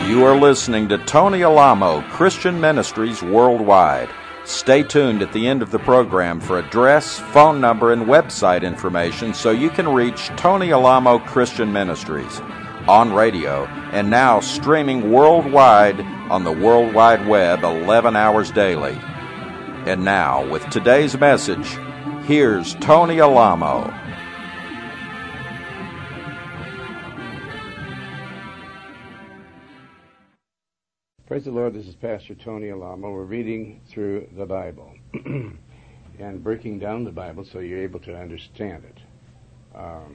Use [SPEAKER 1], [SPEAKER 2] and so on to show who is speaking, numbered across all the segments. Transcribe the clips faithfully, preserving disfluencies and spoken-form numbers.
[SPEAKER 1] You are listening to Tony Alamo, Christian Ministries Worldwide. Stay tuned at the end of the program for address, phone number, and website information so you can reach Tony Alamo Christian Ministries on radio and now streaming worldwide on the World Wide Web eleven hours daily. And now, with today's message, here's Tony Alamo.
[SPEAKER 2] Praise the Lord, this is Pastor Tony Alamo. We're reading through the Bible and breaking down the Bible so you're able to understand it. Um,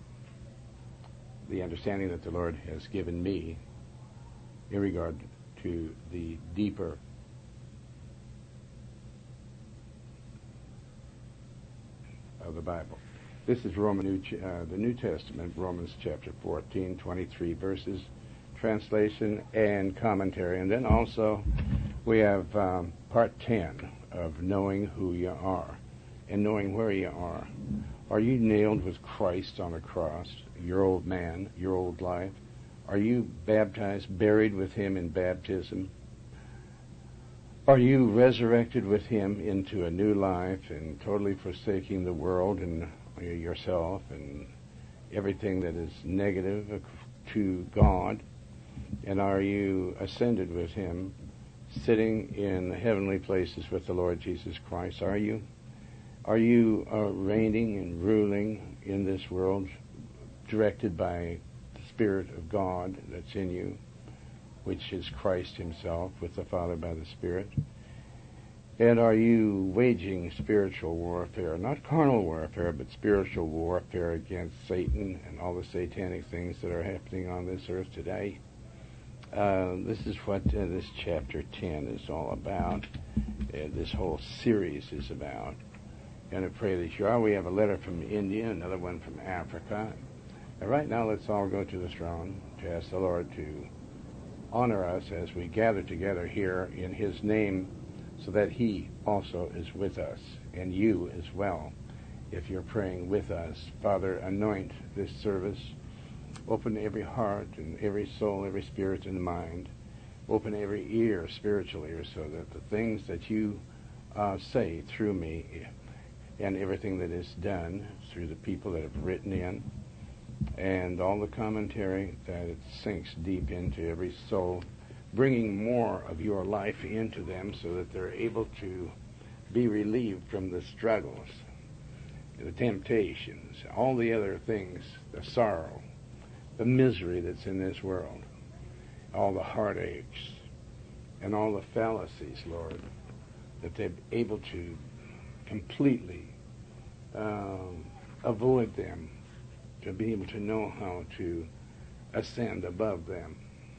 [SPEAKER 2] the understanding that the Lord has given me in regard to the deeper of the Bible. This is Roman, uh, the New Testament, Romans chapter fourteen, twenty-three verses, translation and commentary. And then also we have um, part ten of knowing who you are and knowing where you are. Are you nailed with Christ on a cross, your old man, your old life? Are you baptized, buried with him in baptism? Are you resurrected with him into a new life and totally forsaking the world and yourself and everything that is negative to God? And are you ascended with him, sitting in the heavenly places with the Lord Jesus Christ? Are you? Are you uh, reigning and ruling in this world, directed by the Spirit of God that's in you, which is Christ himself, with the Father by the Spirit? And are you waging spiritual warfare, not carnal warfare, but spiritual warfare against Satan and all the satanic things that are happening on this earth today? Uh, this is what uh, this chapter ten is all about. Uh, this whole series is about. And I pray that you are. We have a letter from India, another one from Africa. And right now, let's all go to the throne to ask the Lord to honor us as we gather together here in his name, so that he also is with us, and you as well, if you're praying with us. Father, anoint this service. Open every heart and every soul, every spirit and mind. Open every ear, spiritual ear, so that the things that you uh, say through me and everything that is done through the people that have written in and all the commentary, that it sinks deep into every soul, bringing more of your life into them so that they're able to be relieved from the struggles, the temptations, all the other things, the sorrow, the misery that's in this world, all the heartaches, and all the fallacies, Lord, that they're able to completely um, avoid them, to be able to know how to ascend above them,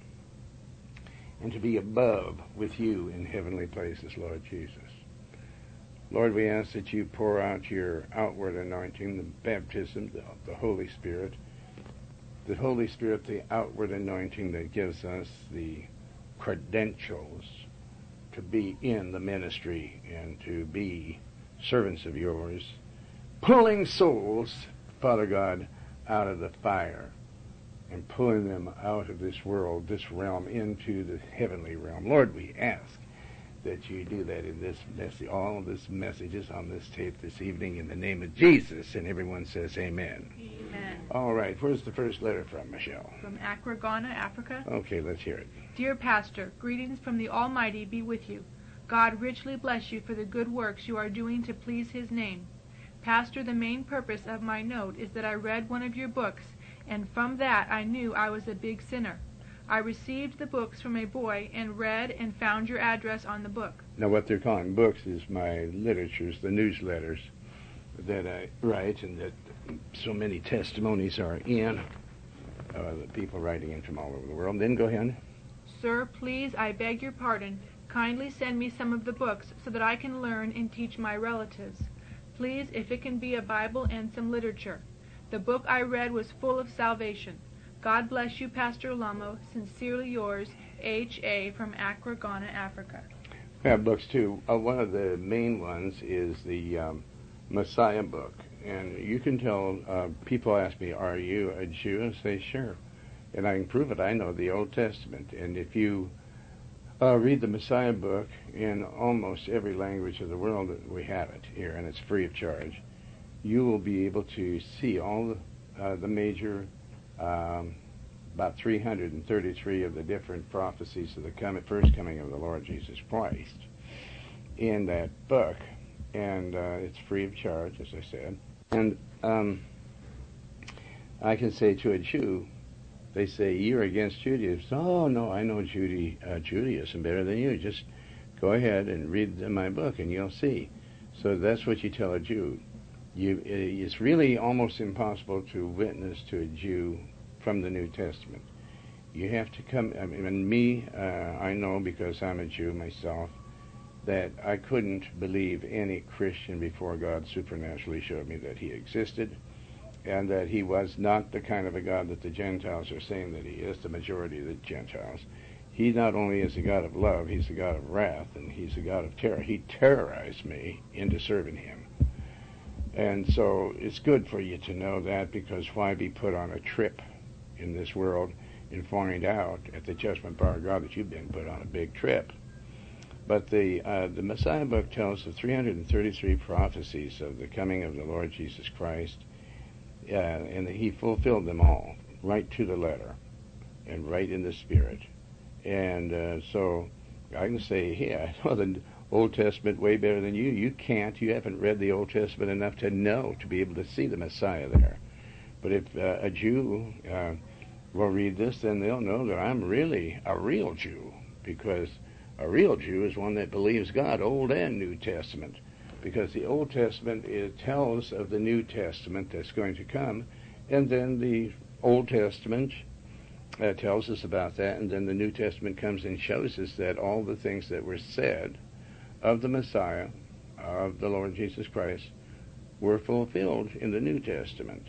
[SPEAKER 2] and to be above with you in heavenly places, Lord Jesus. Lord, we ask that you pour out your outward anointing, the baptism, the, the Holy Spirit, the Holy Spirit, the outward anointing that gives us the credentials to be in the ministry and to be servants of yours, pulling souls, Father God, out of the fire and pulling them out of this world, this realm, into the heavenly realm. Lord, we ask that you do that in this message, all of this messages on this tape this evening, in the name of Jesus. And everyone says amen.
[SPEAKER 3] Amen.
[SPEAKER 2] All right, where's the first letter from, Michelle?
[SPEAKER 3] From Accra, Ghana, Africa.
[SPEAKER 2] Okay, let's hear it.
[SPEAKER 3] Dear Pastor, greetings from the Almighty be with you. God richly bless you for the good works you are doing to please his name. Pastor, the main purpose of my note is that I read one of your books, and from that I knew I was a big sinner. I received the books from a boy and read and found your address on the book.
[SPEAKER 2] Now, what they're calling books is my literatures, the newsletters that I write and that so many testimonies are in, uh, the people writing in from all over the world. Then go ahead.
[SPEAKER 3] Sir, please, I beg your pardon. Kindly send me some of the books so that I can learn and teach my relatives. Please, if it can be a Bible and some literature. The book I read was full of salvation. God bless you, Pastor Alamo. Sincerely yours, H A from Accra, Ghana, Africa.
[SPEAKER 2] I have books too. Uh, one of the main ones is the um, Messiah book. And you can tell, uh, people ask me, are you a Jew? And I say, sure. And I can prove it. I know the Old Testament. And if you uh, read the Messiah book in almost every language of the world, we have it here, and it's free of charge, you will be able to see all the, uh, the major, um, about three hundred thirty-three of the different prophecies of the coming, first coming of the Lord Jesus Christ in that book. And uh, it's free of charge, as I said. And um, I can say to a Jew, they say, you're against Judaism. Oh, no, I know Judy, uh, Judaism better than you. Just go ahead and read my book and you'll see. So that's what you tell a Jew. You, it's really almost impossible to witness to a Jew from the New Testament. You have to come, I mean, me, uh, I know because I'm a Jew myself, that I couldn't believe any Christian before God supernaturally showed me that he existed, and that he was not the kind of a God that the Gentiles are saying that he is, the majority of the Gentiles. He not only is a God of love, he's a God of wrath, and he's a God of terror. He terrorized me into serving him. And so it's good for you to know that, because why be put on a trip in this world and find out at the judgment bar of God that you've been put on a big trip? But the uh, the Messiah book tells the three hundred thirty-three prophecies of the coming of the Lord Jesus Christ, uh, and he fulfilled them all, right to the letter, and right in the spirit. And uh, so I can say, yeah, I know the Old Testament way better than you. You can't. You haven't read the Old Testament enough to know, to be able to see the Messiah there. But if uh, a Jew uh, will read this, then they'll know that I'm really a real Jew, because a real Jew is one that believes God, Old and New Testament, because the Old Testament, it tells of the New Testament that's going to come, and then the Old Testament uh, tells us about that, and then the New Testament comes and shows us that all the things that were said of the Messiah, of the Lord Jesus Christ, were fulfilled in the New Testament.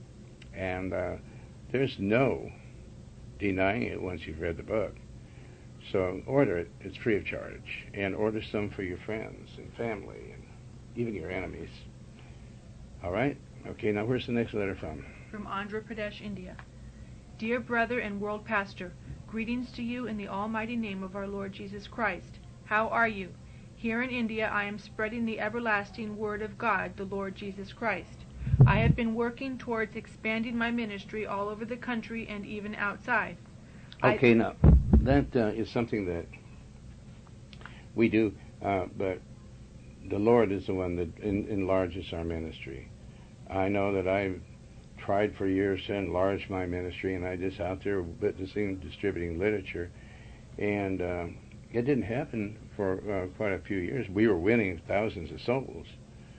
[SPEAKER 2] And uh, there's no denying it once you've read the book. So order it. It's free of charge. And order some for your friends and family and even your enemies. All right? Okay, now where's the next letter from?
[SPEAKER 3] From Andhra Pradesh, India. Dear brother and world pastor, greetings to you in the almighty name of our Lord Jesus Christ. How are you? Here in India I am spreading the everlasting word of God, the Lord Jesus Christ. I have been working towards expanding my ministry all over the country and even outside.
[SPEAKER 2] Okay,
[SPEAKER 3] I...
[SPEAKER 2] now, that uh, is something that we do, uh, but the Lord is the one that en- enlarges our ministry. I know that I've tried for years to enlarge my ministry, and I just out there witnessing, distributing literature, and uh, it didn't happen for uh, quite a few years. We were winning thousands of souls,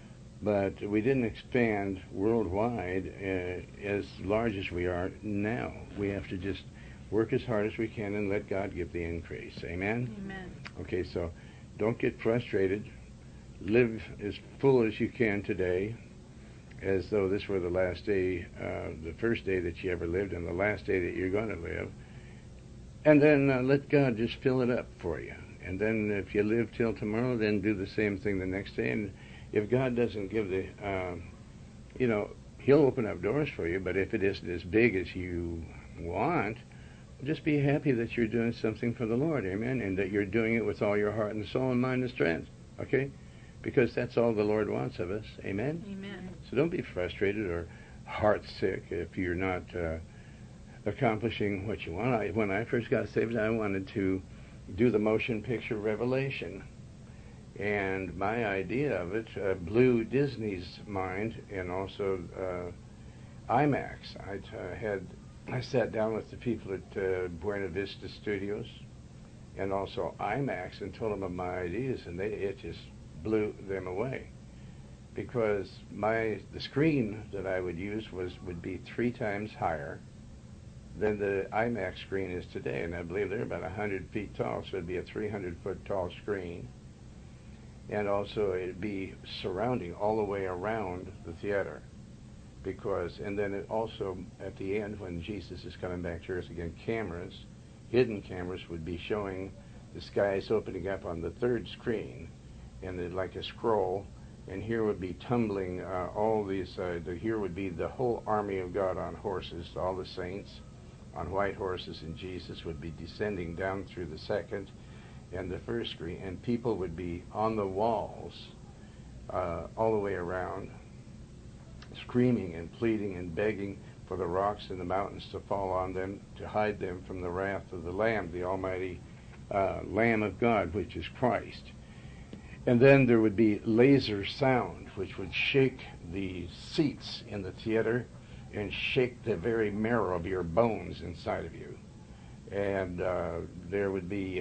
[SPEAKER 2] but we didn't expand worldwide uh, as large as we are now. We have to just work as hard as we can and let God give the increase. Amen?
[SPEAKER 3] Amen.
[SPEAKER 2] Okay, so don't get frustrated. Live as full as you can today, as though this were the last day, uh, the first day that you ever lived and the last day that you're going to live. And then uh, let God just fill it up for you. And then if you live till tomorrow, then do the same thing the next day. And if God doesn't give the, um, you know, he'll open up doors for you, but if it isn't as big as you want, just be happy that you're doing something for the Lord, amen, and that you're doing it with all your heart and soul and mind and strength, okay? Because that's all the Lord wants of us, amen?
[SPEAKER 3] Amen.
[SPEAKER 2] So don't be frustrated or heartsick if you're not uh, accomplishing what you want. I, when I first got saved, I wanted to do the motion picture Revelation, and my idea of it uh, blew Disney's mind, and also uh, IMAX. I uh, had I sat down with the people at uh, Buena Vista Studios and also IMAX and told them of my ideas, and they it just blew them away, because my the screen that I would use was would be three times higher than the IMAX screen is today, and I believe they're about one hundred feet tall, so it'd be a three hundred foot tall screen, and also it'd be surrounding all the way around the theater. Because, and then it also, at the end, when Jesus is coming back to earth again, cameras, hidden cameras, would be showing the skies opening up on the third screen, and it, like a scroll, and here would be tumbling uh, all these, uh, the, here would be the whole army of God on horses, all the saints on white horses, and Jesus would be descending down through the second and the first screen, and people would be on the walls uh, all the way around, screaming and pleading and begging for the rocks and the mountains to fall on them to hide them from the wrath of the Lamb, the Almighty uh, Lamb of God, which is Christ. And then there would be laser sound, which would shake the seats in the theater and shake the very marrow of your bones inside of you. And uh, there would be,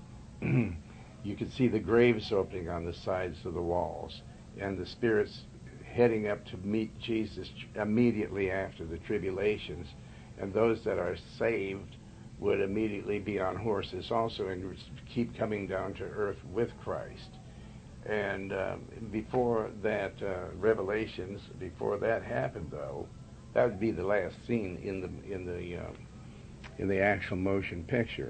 [SPEAKER 2] um, you could see the graves opening on the sides of the walls, and the spirits heading up to meet Jesus immediately after the tribulations. And those that are saved would immediately be on horses also and keep coming down to earth with Christ. And um, before that, uh, Revelations, before that happened, though, that would be the last scene in the in the uh, in the actual motion picture.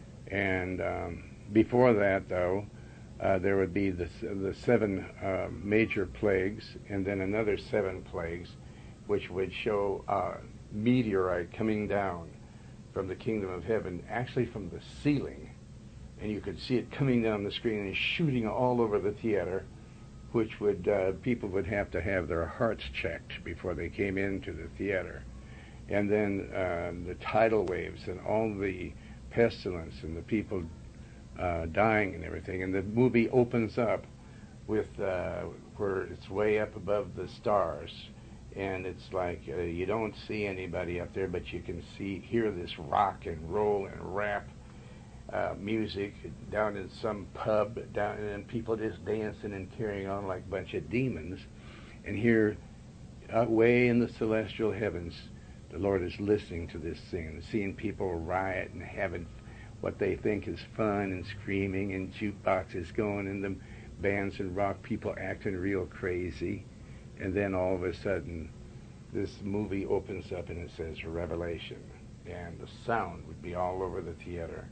[SPEAKER 2] And um, before that, though, uh, there would be the the seven uh, major plagues, and then another seven plagues, which would show a meteorite coming down from the kingdom of heaven, actually from the ceiling, and you could see it coming down the screen and shooting all over the theater, which would uh, people would have to have their hearts checked before they came into the theater. And then uh, the tidal waves and all the pestilence and the people uh, dying and everything. And the movie opens up with uh, where it's way up above the stars, and it's like uh, you don't see anybody up there, but you can see hear this rock and roll and rap Uh, music down in some pub, down, and people just dancing and carrying on like a bunch of demons. And here, uh, way in the celestial heavens, the Lord is listening to this thing and seeing people riot and having what they think is fun and screaming and jukeboxes going and the bands and rock people acting real crazy. And then all of a sudden, this movie opens up and it says Revelation, and the sound would be all over the theater.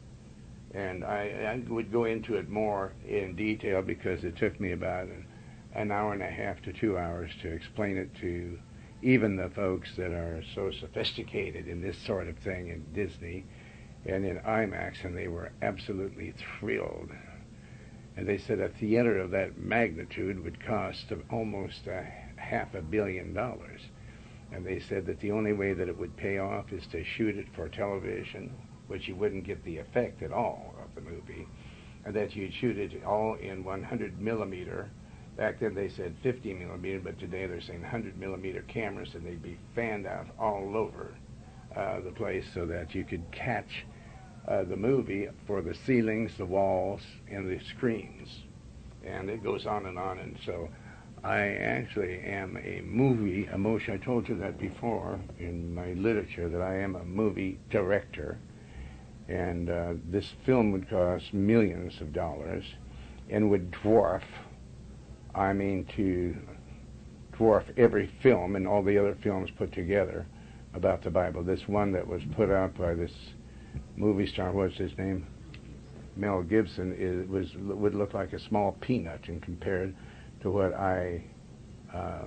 [SPEAKER 2] And I, I would go into it more in detail because it took me about an, an hour and a half to two hours to explain it to even the folks that are so sophisticated in this sort of thing in Disney and in IMAX, and they were absolutely thrilled. And they said a theater of that magnitude would cost almost a half a billion dollars. And they said that the only way that it would pay off is to shoot it for television, which you wouldn't get the effect at all of the movie, and that you'd shoot it all in one hundred millimeter. Back then they said fifty millimeter, but today they're saying one hundred millimeter cameras, and they'd be fanned out all over uh, the place so that you could catch uh, the movie for the ceilings, the walls, and the screens. And it goes on and on, and so I actually am a movie emotion. I told you that before in my literature, that I am a movie director. And uh, this film would cost millions of dollars and would dwarf, I mean, to dwarf every film and all the other films put together about the Bible. This one that was put out by this movie star, what's his name? Mel Gibson, is, was would look like a small peanut in compared to what I uh,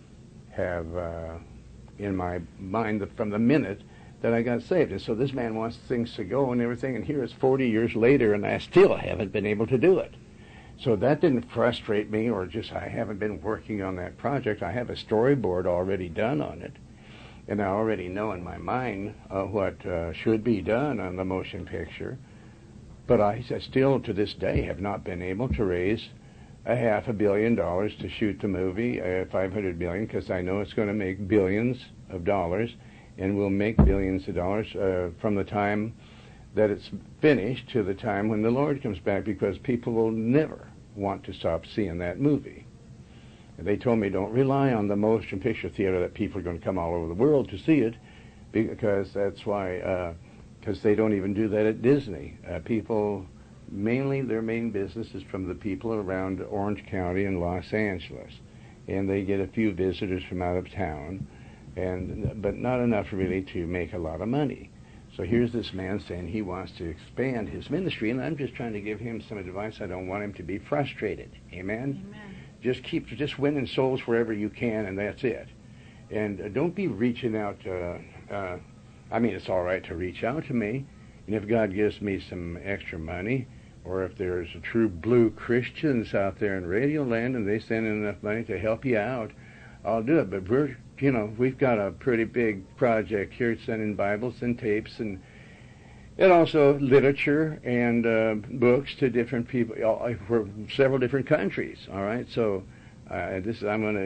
[SPEAKER 2] have uh, in my mind from the minute that I got saved. And so this man wants things to go and everything, and here it's forty years later and I still haven't been able to do it. So that didn't frustrate me, or just I haven't been working on that project. I have a storyboard already done on it, and I already know in my mind uh, what uh, should be done on the motion picture, but I still to this day have not been able to raise a half a billion dollars to shoot the movie, uh, five hundred million, because I know it's going to make billions of dollars, and will make billions of dollars uh, from the time that it's finished to the time when the Lord comes back, because people will never want to stop seeing that movie. And they told me, don't rely on the motion picture theater, that people are going to come all over the world to see it, because that's why, because uh, they don't even do that at Disney. Uh, people, mainly their main business is from the people around Orange County and Los Angeles, and they get a few visitors from out of town, and but not enough really to make a lot of money. So here's this man saying he wants to expand his ministry, and I'm just trying to give him some advice. I don't want him to be frustrated. Amen?
[SPEAKER 3] Amen.
[SPEAKER 2] Just keep just winning souls wherever you can, and that's it. And uh, don't be reaching out uh, uh, I mean, it's all right to reach out to me, and if God gives me some extra money, or if there's a true blue Christians out there in Radio Land and they send in enough money to help you out, I'll do it. But we're, you know, we've got a pretty big project here, sending Bibles and tapes and and also literature and uh, books to different people uh, for several different countries. All right, so uh, this I'm going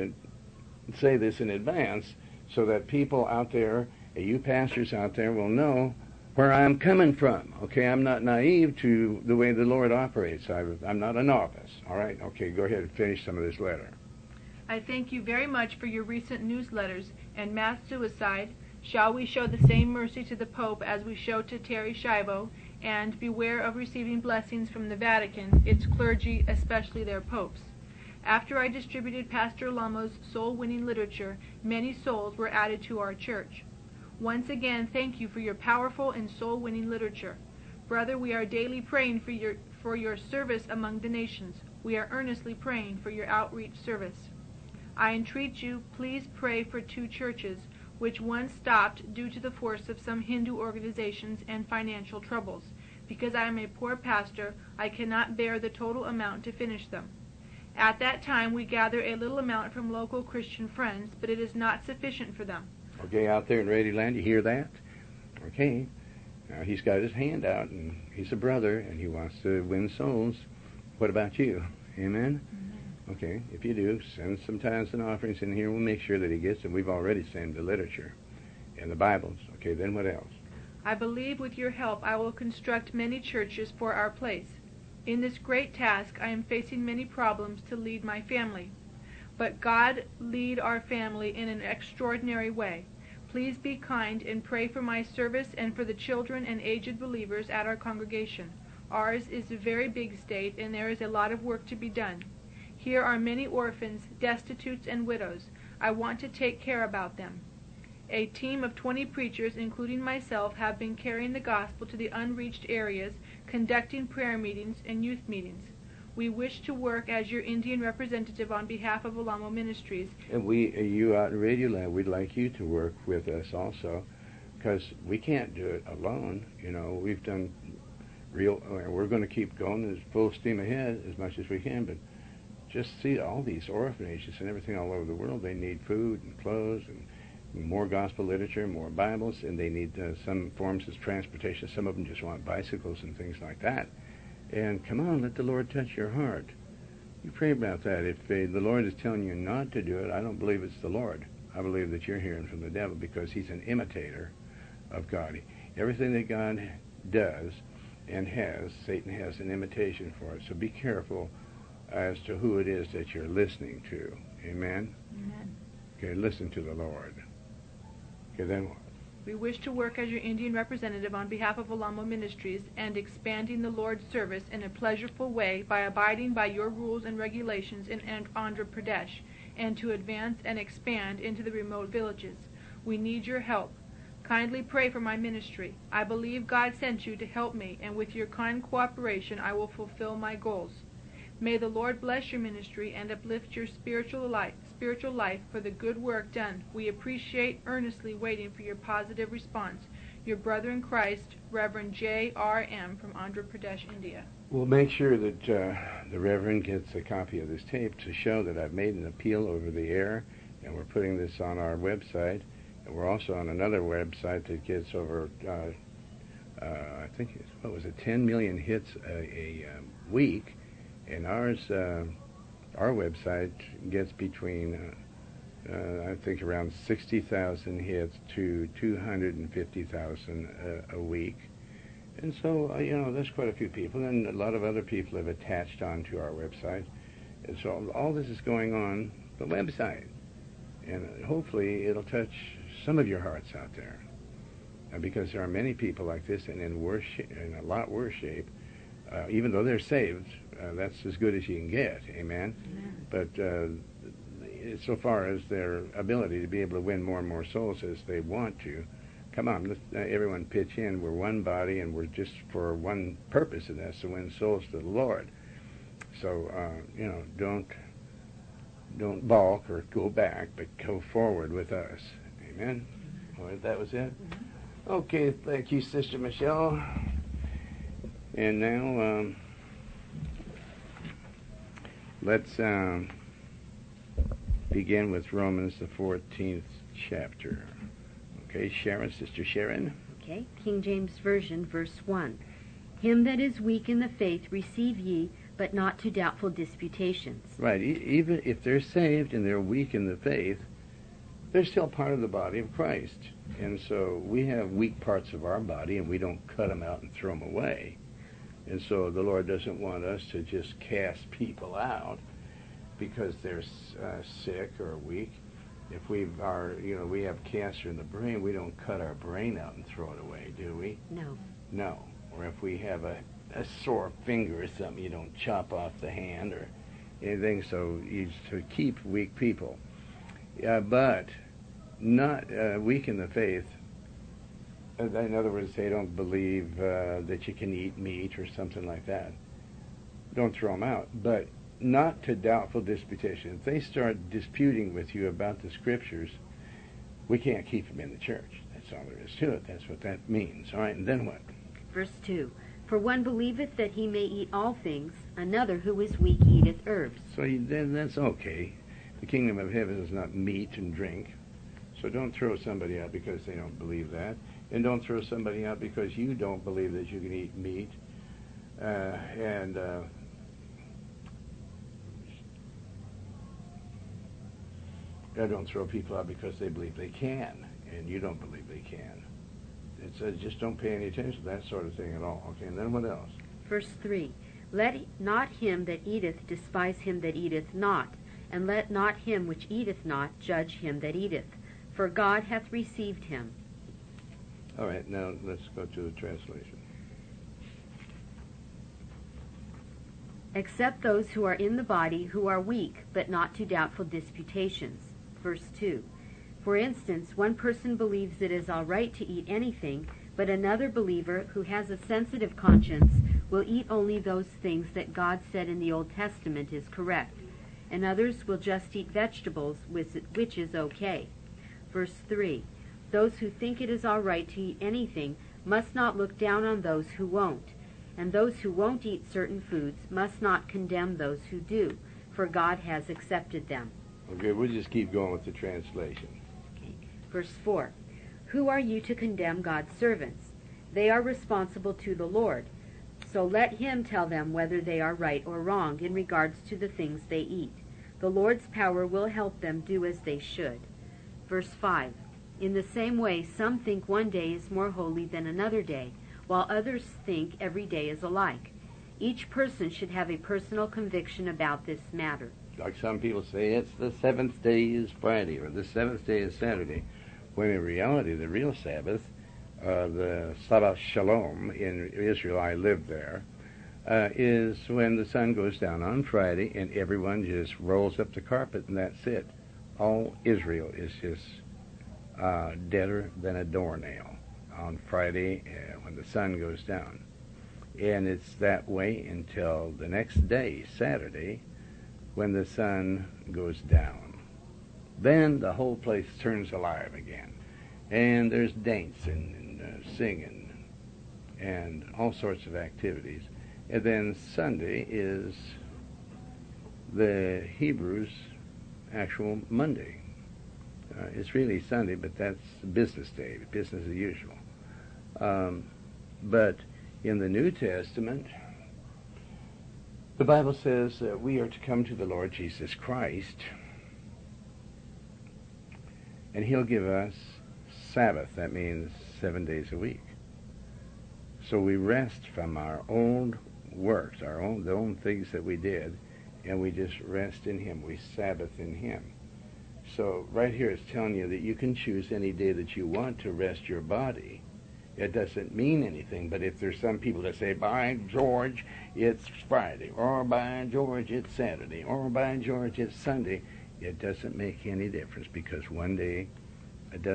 [SPEAKER 2] to say this in advance so that people out there, you pastors out there, will know where I'm coming from. Okay, I'm not naive to the way the Lord operates. I, I'm not a novice. All right, okay, go ahead and finish some of this letter.
[SPEAKER 3] I thank you very much for your recent newsletters and mass suicide. Shall we show the same mercy to the Pope as we show to Terry Schiavo, and beware of receiving blessings from the Vatican, its clergy, especially their popes? After I distributed Pastor Lamo's soul-winning literature, many souls were added to our church. Once again, thank you for your powerful and soul-winning literature. Brother, we are daily praying for your, for your service among the nations. We are earnestly praying for your outreach service. I entreat you, please pray for two churches, which one stopped due to the force of some Hindu organizations and financial troubles. Because I am a poor pastor, I cannot bear the total amount to finish them. At that time, we gather a little amount from local Christian friends, but it is not sufficient for them.
[SPEAKER 2] Okay, out there in Radio Land, you hear that? Okay. Now, he's got his hand out, and he's a brother, and he wants to win souls. What about you? Amen?
[SPEAKER 3] Amen.
[SPEAKER 2] Okay, if you do, send some tithes and offerings in here. We'll make sure that he gets them. We've already sent the literature and the Bibles. Okay, then what else?
[SPEAKER 3] I believe with your help I will construct many churches for our place. In this great task I am facing many problems to lead my family. But God lead our family in an extraordinary way. Please be kind and pray for my service and for the children and aged believers at our congregation. Ours is a very big state, and there is a lot of work to be done. Here are many orphans, destitutes, and widows. I want to take care about them. A team of twenty preachers, including myself, have been carrying the gospel to the unreached areas, conducting prayer meetings and youth meetings. We wish to work as your Indian representative on behalf of Alamo Ministries.
[SPEAKER 2] And we, uh, you out in Radio Land, we'd like you to work with us also, because we can't do it alone. You know, we've done real, uh, we're going to keep going as full steam ahead as much as we can, but just see all these orphanages and everything all over the world. They need food and clothes and more gospel literature, more Bibles, and they need uh, some forms of transportation. Some of them just want bicycles and things like that. And come on, let the Lord touch your heart. You pray about that. If uh, the Lord is telling you not to do it, I don't believe it's the Lord. I believe that you're hearing from the devil, because he's an imitator of God. Everything that God does and has, Satan has an imitation for it. So be careful as to who it is that you're listening to. Amen?
[SPEAKER 3] Amen.
[SPEAKER 2] Okay, listen to the Lord. Okay, then what?
[SPEAKER 3] We wish to work as your Indian representative on behalf of Alamo Ministries and expanding the Lord's service in a pleasurable way by abiding by your rules and regulations in Andhra Pradesh, and to advance and expand into the remote villages. We need your help. Kindly pray for my ministry. I believe God sent you to help me, and with your kind cooperation I will fulfill my goals. May the Lord bless your ministry and uplift your spiritual life, spiritual life for the good work done. We appreciate earnestly waiting for your positive response. Your brother in Christ, Reverend J R M from Andhra Pradesh, India.
[SPEAKER 2] We'll make sure that uh, the Reverend gets a copy of this tape to show that I've made an appeal over the air, and we're putting this on our website. And we're also on another website that gets over, uh, uh, I think, it's, what was it, ten million hits a, a um, week. And ours, uh, our website gets between, uh, uh, I think, around sixty thousand hits to two hundred fifty thousand uh, a week. And so, uh, you know, there's quite a few people. And a lot of other people have attached onto our website. And so all this is going on the website. And hopefully it'll touch some of your hearts out there. Uh, because there are many people like this and in, worse sh- in a lot worse shape. Uh, even though they're saved, uh, that's as good as you can get, amen?
[SPEAKER 3] Amen.
[SPEAKER 2] But uh, so far as their ability to be able to win more and more souls as they want to, come on, let's uh, everyone pitch in. We're one body, and we're just for one purpose, and that's to win souls to the Lord. So, uh, you know, don't don't balk or go back, but go forward with us, amen? All right, that was it?
[SPEAKER 3] Mm-hmm.
[SPEAKER 2] Okay, thank you, Sister Michelle. And now, um, let's um, begin with Romans, the fourteenth chapter. Okay, Sharon, Sister Sharon.
[SPEAKER 4] Okay, King James Version, verse one. Him that is weak in the faith receive ye, but not to doubtful disputations.
[SPEAKER 2] Right, e- even if they're saved and they're weak in the faith, they're still part of the body of Christ. And so we have weak parts of our body, and we don't cut them out and throw them away. And so the Lord doesn't want us to just cast people out because they're uh, sick or weak. If we are, you know, we have cancer in the brain, we don't cut our brain out and throw it away, do we?
[SPEAKER 4] No.
[SPEAKER 2] No. Or if we have a, a sore finger or something, you don't chop off the hand or anything. So you to keep weak people. Uh, but not uh, weak in the faith. In other words, they don't believe uh, that you can eat meat or something like that. Don't throw them out. But not to doubtful disputation. If they start disputing with you about the Scriptures, we can't keep them in the church. That's all there is to it. That's what that means. All right, and then what?
[SPEAKER 4] Verse two. For one believeth that he may eat all things, another who is weak eateth herbs.
[SPEAKER 2] So you, then that's okay. The kingdom of heaven is not meat and drink. So don't throw somebody out because they don't believe that. And don't throw somebody out because you don't believe that you can eat meat. Uh, and uh, don't throw people out because they believe they can, and you don't believe they can. It says just don't pay any attention to that sort of thing at all. Okay, and then what else?
[SPEAKER 4] Verse three. Let not him that eateth despise him that eateth not, and let not him which eateth not judge him that eateth, for God hath received him.
[SPEAKER 2] All right, now let's go to the translation.
[SPEAKER 4] Except those who are in the body, who are weak, but not to doubtful disputations. Verse two. For instance, one person believes it is all right to eat anything, but another believer, who has a sensitive conscience, will eat only those things that God said in the Old Testament is correct, and others will just eat vegetables, which is okay. Verse three. Those who think it is all right to eat anything must not look down on those who won't, and those who won't eat certain foods must not condemn those who do, for God has accepted them.
[SPEAKER 2] Okay, we'll just keep going with the translation.
[SPEAKER 4] Okay. Verse four. Who are you to condemn God's servants? They are responsible to the Lord. So let him tell them whether they are right or wrong in regards to the things they eat. The Lord's power will help them do as they should. Verse five. In the same way, some think one day is more holy than another day, while others think every day is alike. Each person should have a personal conviction about this matter.
[SPEAKER 2] Like some people say, it's the seventh day is Friday, or the seventh day is Saturday, when in reality the real Sabbath, uh, the Sabbath Shalom in Israel, I lived there, uh, is when the sun goes down on Friday and everyone just rolls up the carpet and that's it. All Israel is just uh, deader than a doornail on Friday uh, when the sun goes down. And it's that way until the next day, Saturday, when the sun goes down. Then the whole place turns alive again. And there's dancing and uh, singing and all sorts of activities. And then Sunday is the Hebrews' actual Monday. Uh, it's really Sunday, but that's business day, business as usual. Um, but in the New Testament, the Bible says that we are to come to the Lord Jesus Christ, and He'll give us Sabbath. That means seven days a week. So we rest from our own works, our own the own things that we did, and we just rest in Him. We Sabbath in Him. So right here it's telling you that you can choose any day that you want to rest your body. It doesn't mean anything, but if there's some people that say, by George, it's Friday, or by George, it's Saturday, or by George, it's Sunday, it doesn't make any difference, because one day, uh,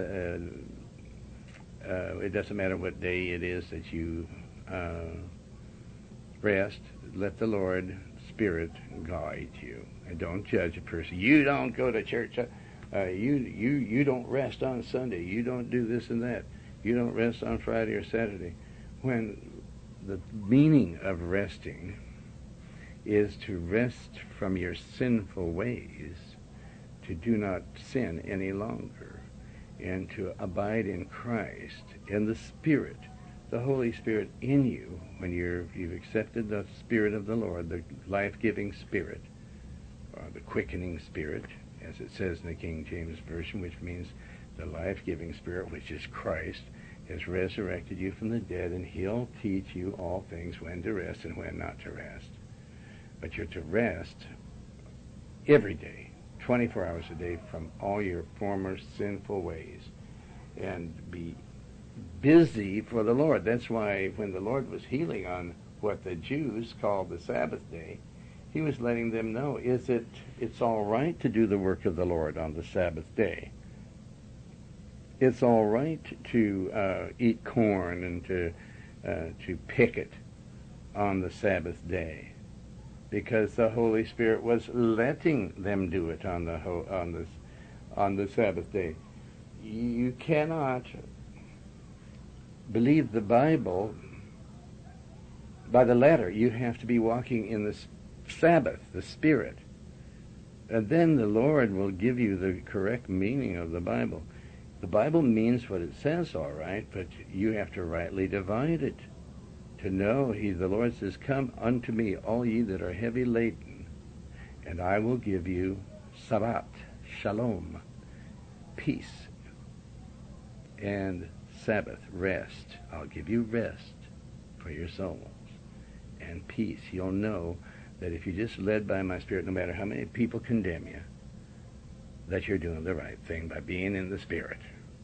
[SPEAKER 2] uh, it doesn't matter what day it is that you uh, rest. Let the Lord Spirit guide you, and don't judge a person. You don't go to church. Uh, you you you don't rest on Sunday. You don't do this and that. You don't rest on Friday or Saturday. When the meaning of resting is to rest from your sinful ways, to do not sin any longer, and to abide in Christ, in the Spirit, the Holy Spirit in you, when you're, you've accepted the Spirit of the Lord, the life-giving Spirit, or the quickening Spirit, as it says in the King James Version, which means the life-giving Spirit, which is Christ, has resurrected you from the dead, and He'll teach you all things, when to rest and when not to rest. But you're to rest every day, twenty-four hours a day, from all your former sinful ways, and be busy for the Lord. That's why when the Lord was healing on what the Jews called the Sabbath day, He was letting them know, is it, it's all right to do the work of the Lord on the Sabbath day. It's all right to uh, eat corn and to uh, to pick it on the Sabbath day, because the Holy Spirit was letting them do it on the ho- on the on the Sabbath day. You cannot believe the Bible by the letter. You have to be walking in the Sabbath, the Spirit, and then the Lord will give you the correct meaning of the Bible. The Bible means what it says, all right, but you have to rightly divide it. To know, he, the Lord says, come unto me, all ye that are heavy laden, and I will give you Sabbat, shalom, peace, and Sabbath, rest. I'll give you rest for your souls, and peace. You'll know that if you're just led by my Spirit, no matter how many people condemn you, that you're doing the right thing by being in the Spirit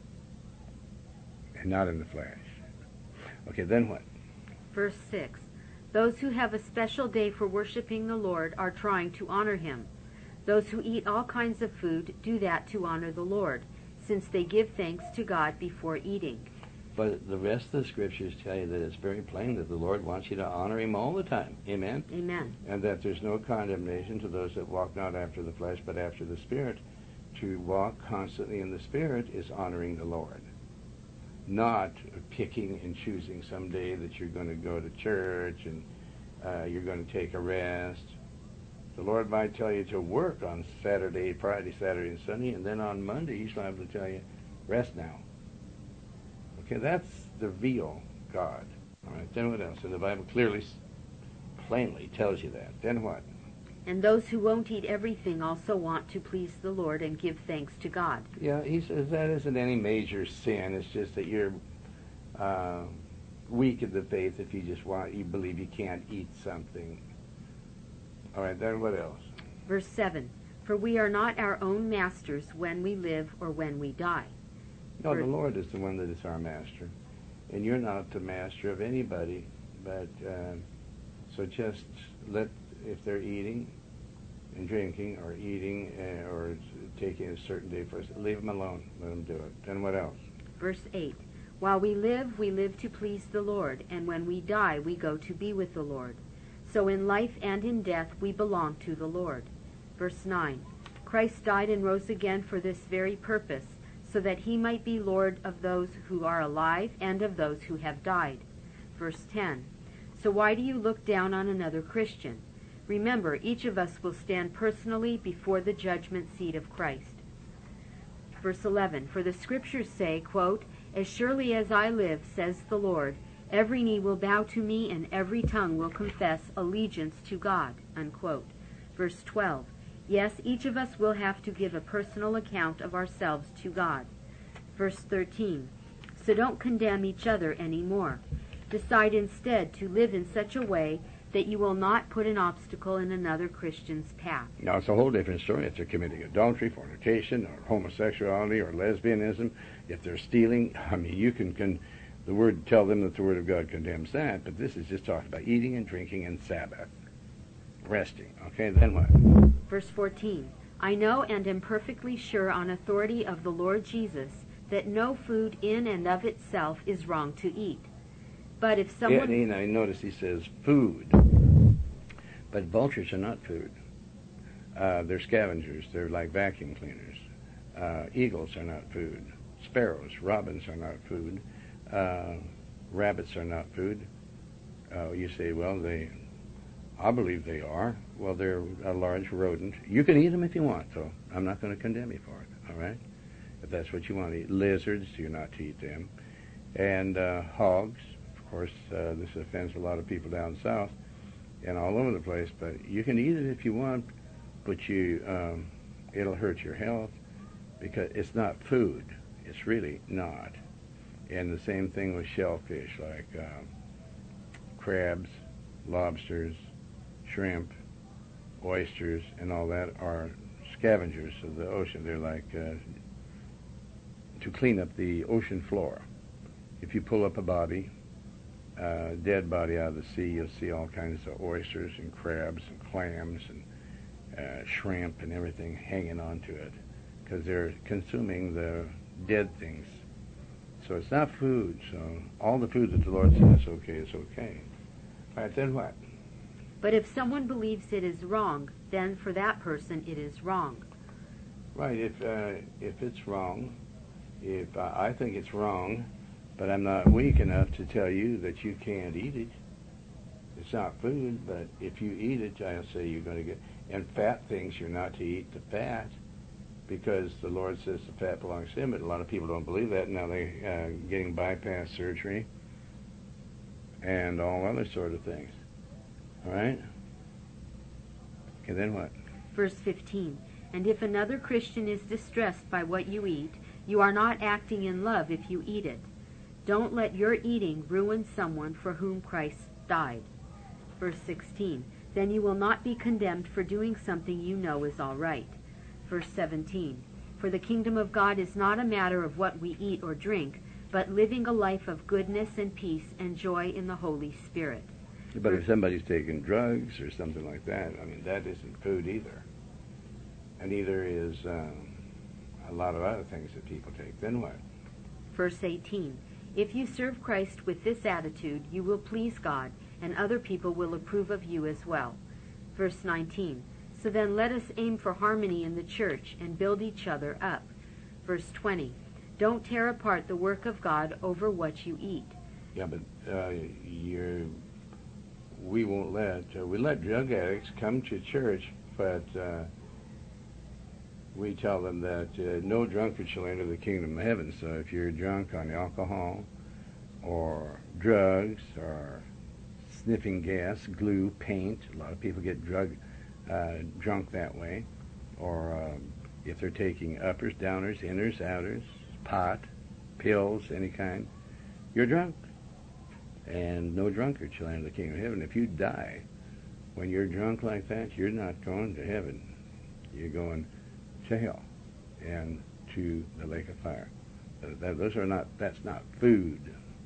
[SPEAKER 2] and not in the flesh. Okay, then what?
[SPEAKER 4] Verse six. Those who have a special day for worshiping the Lord are trying to honor Him. Those who eat all kinds of food do that to honor the Lord, since they give thanks to God before eating.
[SPEAKER 2] But the rest of the Scriptures tell you that it's very plain that the Lord wants you to honor Him all the time. Amen?
[SPEAKER 4] Amen.
[SPEAKER 2] And that there's no condemnation to those that walk not after the flesh, but after the Spirit. To walk constantly in the Spirit is honoring the Lord, not picking and choosing some day that you're going to go to church and uh, you're going to take a rest. The Lord might tell you to work on Saturday, Friday, Saturday, and Sunday, and then on Monday He's liable to tell you, rest now. Okay, that's the real God. All right, then what else? And the Bible clearly, plainly tells you that. Then what?
[SPEAKER 4] And those who won't eat everything also want to please the Lord and give thanks to God.
[SPEAKER 2] Yeah, he says that isn't any major sin. It's just that you're uh, weak in the faith if you just want, you believe you can't eat something. All right, then what else?
[SPEAKER 4] Verse seven. For we are not our own masters when we live or when we die.
[SPEAKER 2] No,
[SPEAKER 4] For
[SPEAKER 2] the Lord is the one that is our master. And you're not the master of anybody. But uh, so just let, if they're eating and drinking or eating uh, or taking a certain day for us, leave them alone. Let them do it. Then what else?
[SPEAKER 4] Verse eight. While we live, we live to please the Lord, and when we die, we go to be with the Lord. So in life and in death, we belong to the Lord. Verse nine. Christ died and rose again for this very purpose, so that He might be Lord of those who are alive and of those who have died. Verse ten. So why do you look down on another Christian? Remember, each of us will stand personally before the judgment seat of Christ. Verse eleven. For the Scriptures say, quote, As surely as I live, says the Lord, every knee will bow to me and every tongue will confess allegiance to God, unquote. Verse twelve. Yes, each of us will have to give a personal account of ourselves to God. Verse thirteen. So don't condemn each other anymore. Decide instead to live in such a way that you will not put an obstacle in another Christian's path.
[SPEAKER 2] Now, it's a whole different story if they're committing adultery, fornication, or homosexuality, or lesbianism. If they're stealing, I mean, you can, can the word tell them that the Word of God condemns that, but this is just talking about eating and drinking and Sabbath. Resting. Okay, then what?
[SPEAKER 4] Verse fourteen. I know and am perfectly sure on authority of the Lord Jesus that no food in and of itself is wrong to eat. But if someone...
[SPEAKER 2] Yeah, you know, notice he says food. But vultures are not food. Uh, they're scavengers. They're like vacuum cleaners. Uh, eagles are not food. Sparrows, robins are not food. Uh, rabbits are not food. Uh, you say, well, they, I believe they are. Well, they're a large rodent. You can eat them if you want, though. I'm not going to condemn you for it, all right? If that's what you want to eat. Lizards, you're not to eat them. And uh, hogs, of course, uh, this offends a lot of people down south and all over the place, but you can eat it if you want, but you, um, it'll hurt your health because it's not food. It's really not. And the same thing with shellfish, like uh, crabs, lobsters, shrimp, oysters, and all that are scavengers of the ocean. They're like uh, to clean up the ocean floor. If you pull up a body, uh, dead body out of the sea, you'll see all kinds of oysters and crabs and clams and uh, shrimp and everything hanging onto it because they're consuming the dead things. So it's not food. So all the food that the Lord says is okay is okay. All right, then what?
[SPEAKER 4] But if someone believes it is wrong, then for that person it is wrong.
[SPEAKER 2] Right. If uh, if it's wrong, if uh, I think it's wrong, but I'm not weak enough to tell you that you can't eat it. It's not food, but if you eat it, I'll say you're going to get. And fat things, you're not to eat the fat, because the Lord says the fat belongs to Him. But a lot of people don't believe that. Now they're uh, getting bypass surgery and all other sort of things. All right? Okay, then what?
[SPEAKER 4] Verse fifteen. And if another Christian is distressed by what you eat, you are not acting in love if you eat it. Don't let your eating ruin someone for whom Christ died. Verse sixteen. Then you will not be condemned for doing something you know is all right. Verse seventeen. For the kingdom of God is not a matter of what we eat or drink, but living a life of goodness and peace and joy in the Holy Spirit.
[SPEAKER 2] But if somebody's taking drugs or something like that, I mean, that isn't food either. And neither is um, a lot of other things that people take. Then what?
[SPEAKER 4] Verse eighteen. If you serve Christ with this attitude, you will please God, and other people will approve of you as well. Verse nineteen. So then let us aim for harmony in the church and build each other up. Verse twenty. Don't tear apart the work of God over what you eat.
[SPEAKER 2] Yeah, but uh, you're, we won't let, uh, we let drug addicts come to church, but uh, we tell them that uh, no drunkard shall enter the kingdom of heaven. So if you're drunk on alcohol or drugs or sniffing gas, glue, paint, a lot of people get drug uh, drunk that way, or um, if they're taking uppers, downers, inners, outers, pot, pills, any kind, you're drunk. And no drunkard shall enter the kingdom of heaven. If you die when you're drunk like that, you're not going to heaven. You're going to hell and to the lake of fire. That, those are not, that's not food.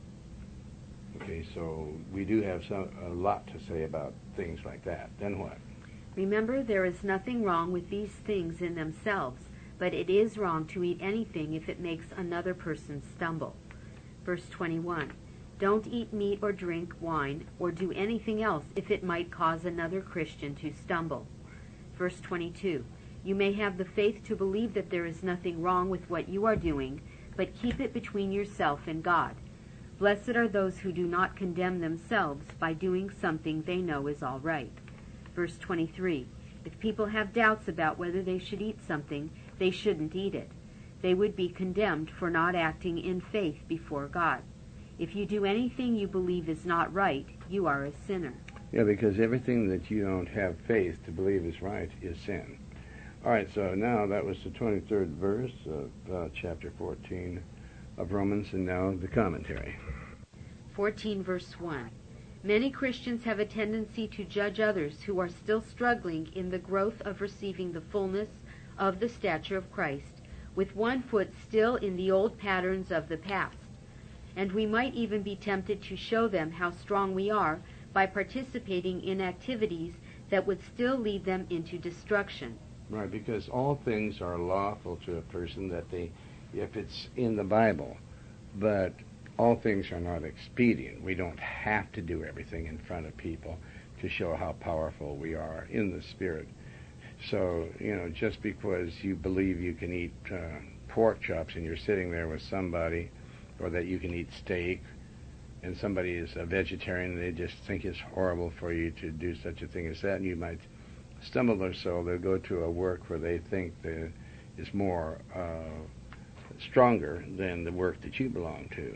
[SPEAKER 2] Okay, so we do have some, a lot to say about things like that. Then what?
[SPEAKER 4] Remember, there is nothing wrong with these things in themselves, but it is wrong to eat anything if it makes another person stumble. Verse twenty-one. Don't eat meat or drink wine or do anything else if it might cause another Christian to stumble. Verse twenty-two. You may have the faith to believe that there is nothing wrong with what you are doing, but keep it between yourself and God. Blessed are those who do not condemn themselves by doing something they know is all right. Verse twenty-three. If people have doubts about whether they should eat something, they shouldn't eat it. They would be condemned for not acting in faith before God. If you do anything you believe is not right, you are a sinner.
[SPEAKER 2] Yeah, because everything that you don't have faith to believe is right is sin. All right, so now that was the twenty-third verse of uh, chapter fourteen of Romans, and now the commentary.
[SPEAKER 4] fourteen verse one. Many Christians have a tendency to judge others who are still struggling in the growth of receiving the fullness of the stature of Christ, with one foot still in the old patterns of the past. And we might even be tempted to show them how strong we are by participating in activities that would still lead them into destruction.
[SPEAKER 2] Right, because all things are lawful to a person that they, if it's in the Bible, but all things are not expedient. We don't have to do everything in front of people to show how powerful we are in the Spirit. So, you know, just because you believe you can eat uh, pork chops and you're sitting there with somebody or that you can eat steak, and somebody is a vegetarian and they just think it's horrible for you to do such a thing as that, and you might stumble or so. They'll go to a work where they think that is more uh, stronger than the work that you belong to.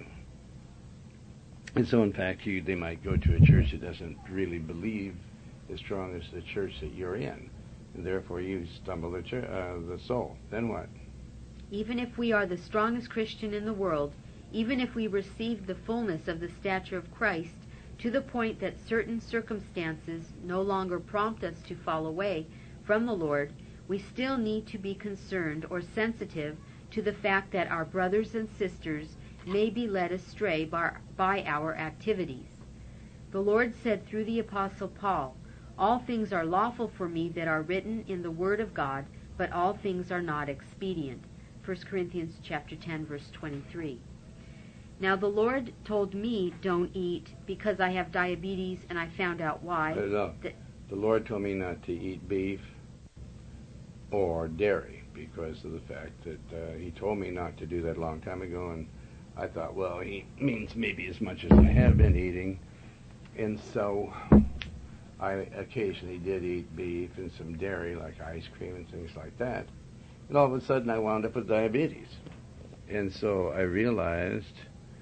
[SPEAKER 2] And so, in fact, you, they might go to a church that doesn't really believe as strong as the church that you're in, and therefore you stumble the, ch- uh, the soul. Then what?
[SPEAKER 4] Even if we are the strongest Christian in the world, even if we receive the fullness of the stature of Christ to the point that certain circumstances no longer prompt us to fall away from the Lord, we still need to be concerned or sensitive to the fact that our brothers and sisters may be led astray by, by our activities. The Lord said through the Apostle Paul, "All things are lawful for me that are written in the Word of God, but all things are not expedient." First Corinthians chapter ten, verse twenty-three. Now the Lord told me don't eat because I have diabetes, and I found out why.
[SPEAKER 2] No, no.
[SPEAKER 4] Th-
[SPEAKER 2] the Lord told me not to eat beef or dairy because of the fact that uh, he told me not to do that a long time ago, and I thought, well, he means maybe as much as I have been eating, and so I occasionally did eat beef and some dairy, like ice cream and things like that, and all of a sudden I wound up with diabetes. And so I realized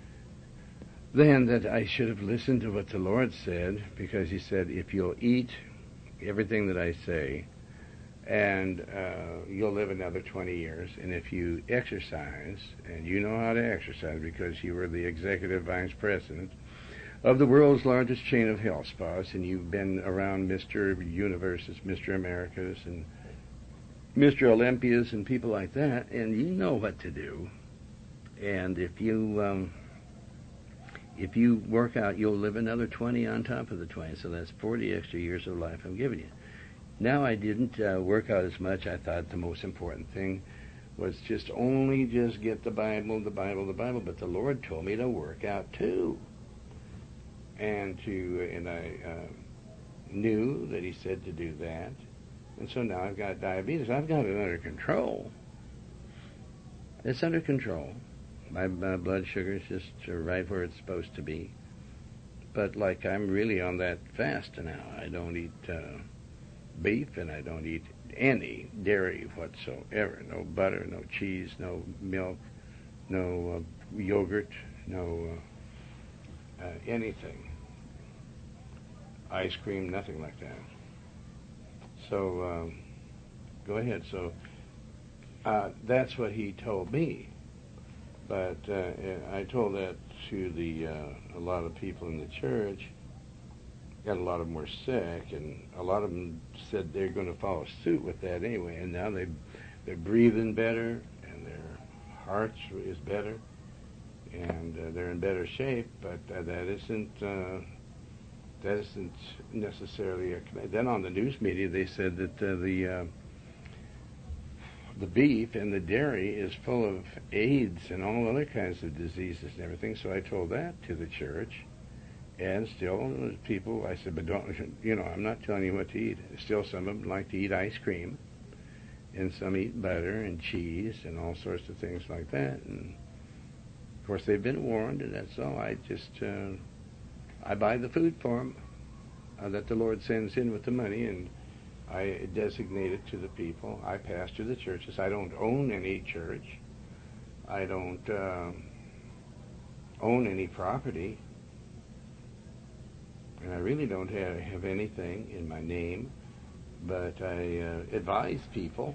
[SPEAKER 2] then that I should have listened to what the Lord said, because he said, if you'll eat everything that I say, and uh, you'll live another twenty years, and if you exercise, and you know how to exercise because you were the executive vice president of the world's largest chain of health spas, and you've been around Mister Universes, Mister Americas, and Mister Olympias, and people like that, and you know what to do. And if you um, if you work out, you'll live another twenty on top of the twenty, so that's forty extra years of life I'm giving you. Now, I didn't uh, work out as much. I thought the most important thing was just only just get the Bible, the Bible, the Bible, but the Lord told me to work out too. And to and I uh, knew that he said to do that. And so now I've got diabetes. I've got it under control. It's under control. My, my blood sugar is just right where it's supposed to be. But like I'm really on that fast now. I don't eat uh, beef, and I don't eat any dairy whatsoever. No butter, no cheese, no milk, no uh, yogurt, no uh, uh, anything. Ice cream, nothing like that. So um, go ahead. So uh, that's what he told me. But uh, I told that to the uh, a lot of people in the church. Got a lot of them were sick, and a lot of them said they're going to follow suit with that anyway. And now they they're breathing better, and their hearts is better, and uh, they're in better shape. But uh, that isn't uh, that isn't necessarily a. Then on the news media they said that uh, the uh, the beef and the dairy is full of AIDS and all other kinds of diseases and everything. So I told that to the church. And still, people, I said, but don't, you know, I'm not telling you what to eat. Still, some of them like to eat ice cream, and some eat butter and cheese and all sorts of things like that. And, of course, they've been warned, and that's all. I just, uh, I buy the food for them uh, that the Lord sends in with the money, and I designate it to the people. I pastor the churches. I don't own any church. I don't uh, own any property. And I really don't have, have anything in my name, but I uh, advise people,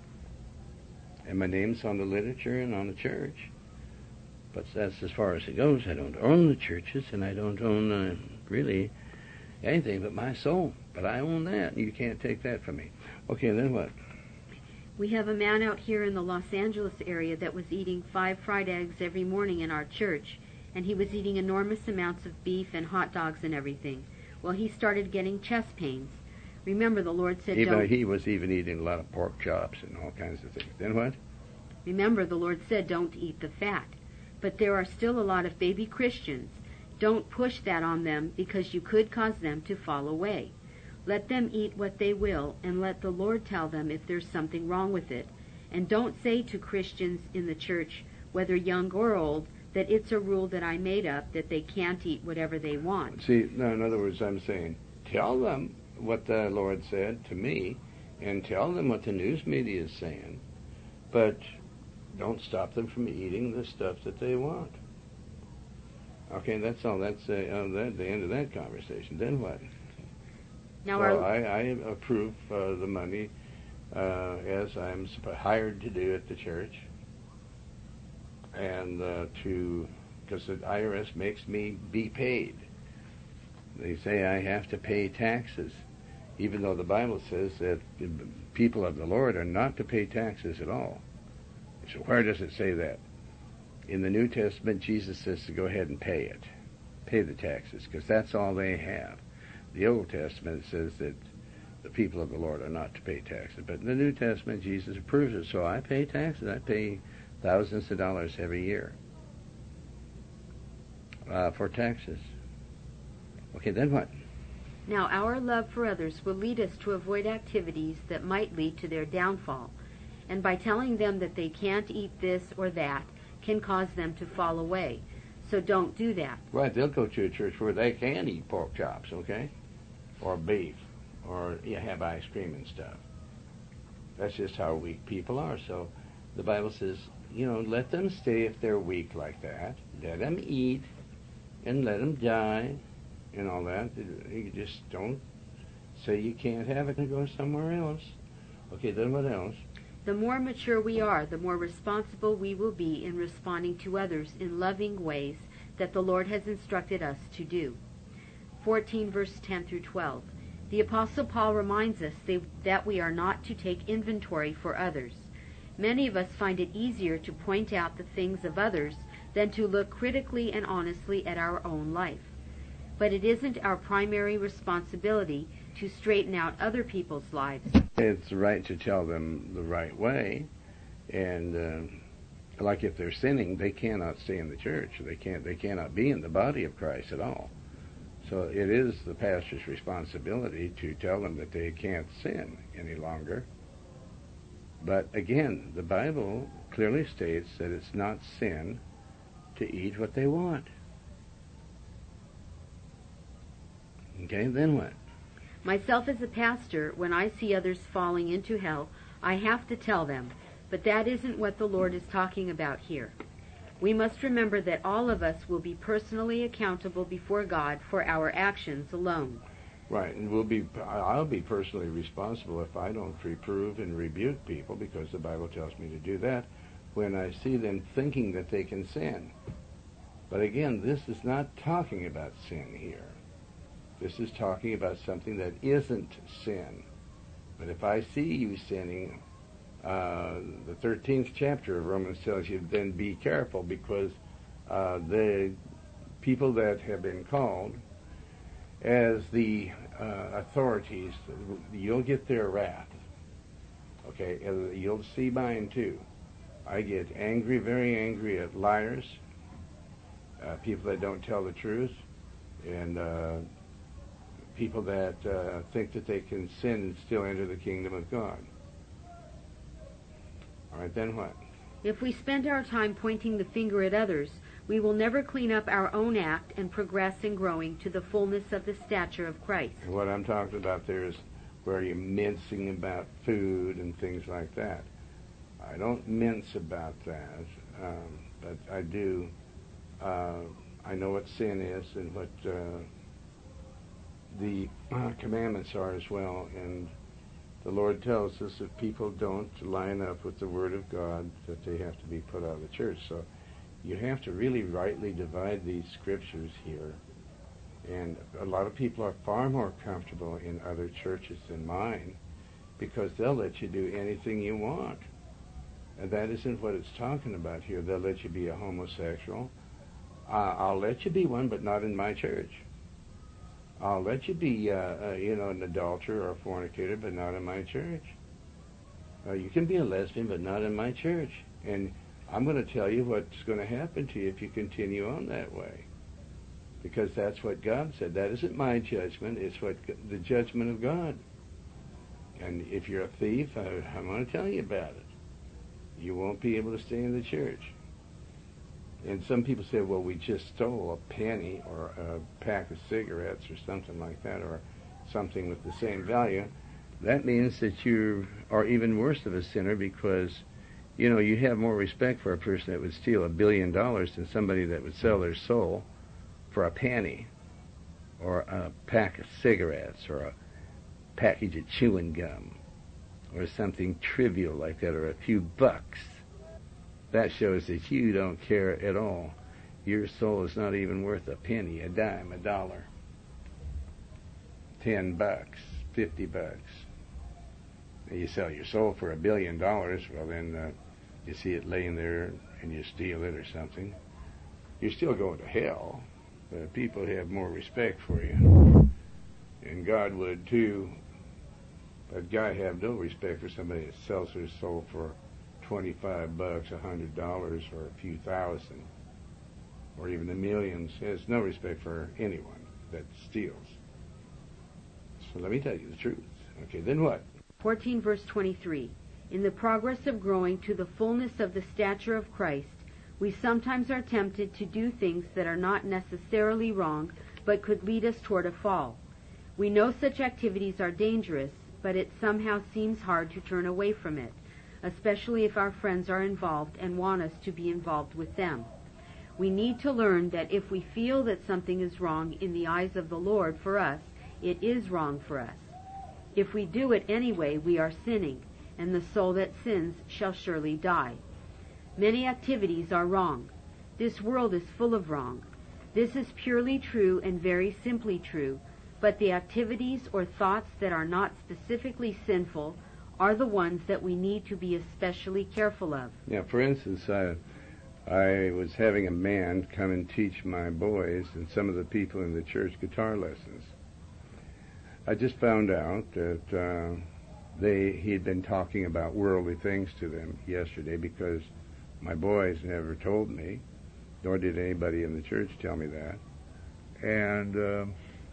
[SPEAKER 2] and my name's on the literature and on the church. But that's as far as it goes. I don't own the churches, and I don't own uh, really anything but my soul. But I own that, and you can't take that from me. Okay, then what?
[SPEAKER 4] We have a man out here in the Los Angeles area that was eating five fried eggs every morning in our church. And he was eating enormous amounts of beef and hot dogs and everything. Well, he started getting chest pains. Remember, the Lord said
[SPEAKER 2] even,
[SPEAKER 4] don't...
[SPEAKER 2] He was even eating a lot of pork chops and all kinds of things. Then what?
[SPEAKER 4] Remember, the Lord said don't eat the fat. But there are still a lot of baby Christians. Don't push that on them, because you could cause them to fall away. Let them eat what they will, and let the Lord tell them if there's something wrong with it. And don't say to Christians in the church, whether young or old, that it's a rule that I made up that they can't eat whatever they want.
[SPEAKER 2] See, no, in other words, I'm saying, tell them what the Lord said to me, and tell them what the news media is saying, but don't stop them from eating the stuff that they want. Okay, that's all. That's uh, uh, that, the end of that conversation. Then what?
[SPEAKER 4] Now,
[SPEAKER 2] well,
[SPEAKER 4] our,
[SPEAKER 2] I, I approve uh, the money uh, as I'm hired to do at the church, and uh, to because the I R S makes me be paid. They say I have to pay taxes, even though the Bible says that the people of the Lord are not to pay taxes at all. So where does it say that? In the New Testament, Jesus says to go ahead and pay it, pay the taxes, because that's all they have. The Old Testament says that the people of the Lord are not to pay taxes, but in the New Testament, Jesus approves it. So I pay taxes. I pay thousands of dollars every year uh, for taxes. Okay, then what?
[SPEAKER 4] Now, our love for others will lead us to avoid activities that might lead to their downfall, and by telling them that they can't eat this or that can cause them to fall away. So don't do that.
[SPEAKER 2] Right, they'll go to a church where they can eat pork chops, okay? Or beef, or yeah, have ice cream and stuff. That's just how weak people are. So the Bible says, you know, let them stay if they're weak like that. Let them eat and let them die and all that. You just don't say you can't have it and go somewhere else. Okay, then what else?
[SPEAKER 4] The more mature we are, the more responsible we will be in responding to others in loving ways that the Lord has instructed us to do. fourteen, verse ten through twelve. The Apostle Paul reminds us that we are not to take inventory for others. Many of us find it easier to point out the things of others than to look critically and honestly at our own life. But it isn't our primary responsibility to straighten out other people's lives.
[SPEAKER 2] It's right to tell them the right way, and uh, like if they're sinning, they cannot stay in the church. They can't. They cannot be in the body of Christ at all. So it is the pastor's responsibility to tell them that they can't sin any longer. But again, the Bible clearly states that it's not sin to eat what they want. Okay, then what?
[SPEAKER 4] Myself as a pastor, when I see others falling into hell, I have to tell them, but that isn't what the Lord is talking about here. We must remember that all of us will be personally accountable before God for our actions alone.
[SPEAKER 2] Right, and we'll be. I'll be personally responsible if I don't reprove and rebuke people, because the Bible tells me to do that when I see them thinking that they can sin. But again, this is not talking about sin here. This is talking about something that isn't sin. But if I see you sinning, uh, the thirteenth chapter of Romans tells you, then be careful, because uh, the people that have been called as the uh, authorities, you'll get their wrath. Okay, and you'll see mine too. I get angry, very angry at liars, uh, people that don't tell the truth, and uh, people that uh, think that they can sin and still enter the kingdom of God. All right, then what?
[SPEAKER 4] If we spend our time pointing the finger at others, we will never clean up our own act and progress in growing to the fullness of the stature of Christ.
[SPEAKER 2] And what I'm talking about there is where you're mincing about food and things like that. I don't mince about that, um, but I do. Uh, I know what sin is and what uh, the uh, commandments are as well, and the Lord tells us if people don't line up with the Word of God, that they have to be put out of the church. So you have to really rightly divide these scriptures here. And a lot of people are far more comfortable in other churches than mine, because they'll let you do anything you want. And that isn't what it's talking about here. They'll let you be a homosexual. Uh, I'll let you be one, but not in my church. I'll let you be, uh, uh, you know, an adulterer or a fornicator, but not in my church. Uh, you can be a lesbian, but not in my church. And I'm going to tell you what's going to happen to you if you continue on that way. Because that's what God said. That isn't my judgment. It's what the judgment of God. And if you're a thief, I, I'm going to tell you about it. You won't be able to stay in the church. And some people say, well, we just stole a penny or a pack of cigarettes or something like that, or something with the same value. That means that you are even worse of a sinner because, you know, you have more respect for a person that would steal a billion dollars than somebody that would sell their soul for a penny or a pack of cigarettes or a package of chewing gum or something trivial like that, or a few bucks. That shows that you don't care at all. Your soul is not even worth a penny, a dime, a dollar, ten bucks, fifty bucks. You sell your soul for a billion dollars, well then uh, you see it laying there and you steal it or something. You're still going to hell, but people have more respect for you. And God would too, but God have no respect for somebody that sells their soul for twenty-five bucks, a hundred dollars, or a few thousand, or even the millions. He has no respect for anyone that steals. So let me tell you the truth. Okay, then what?
[SPEAKER 4] fourteen verse twenty-three. In the progress of growing to the fullness of the stature of Christ, we sometimes are tempted to do things that are not necessarily wrong, but could lead us toward a fall. We know such activities are dangerous, but it somehow seems hard to turn away from it, especially if our friends are involved and want us to be involved with them. We need to learn that if we feel that something is wrong in the eyes of the Lord for us, it is wrong for us. If we do it anyway, we are sinning, and the soul that sins shall surely die. Many activities are wrong. This world is full of wrong. This is purely true and very simply true, but the activities or thoughts that are not specifically sinful are the ones that we need to be especially careful of.
[SPEAKER 2] Yeah, for instance, I, I was having a man come and teach my boys and some of the people in the church guitar lessons. I just found out that uh, they he had been talking about worldly things to them yesterday because my boys never told me, nor did anybody in the church tell me that. And uh,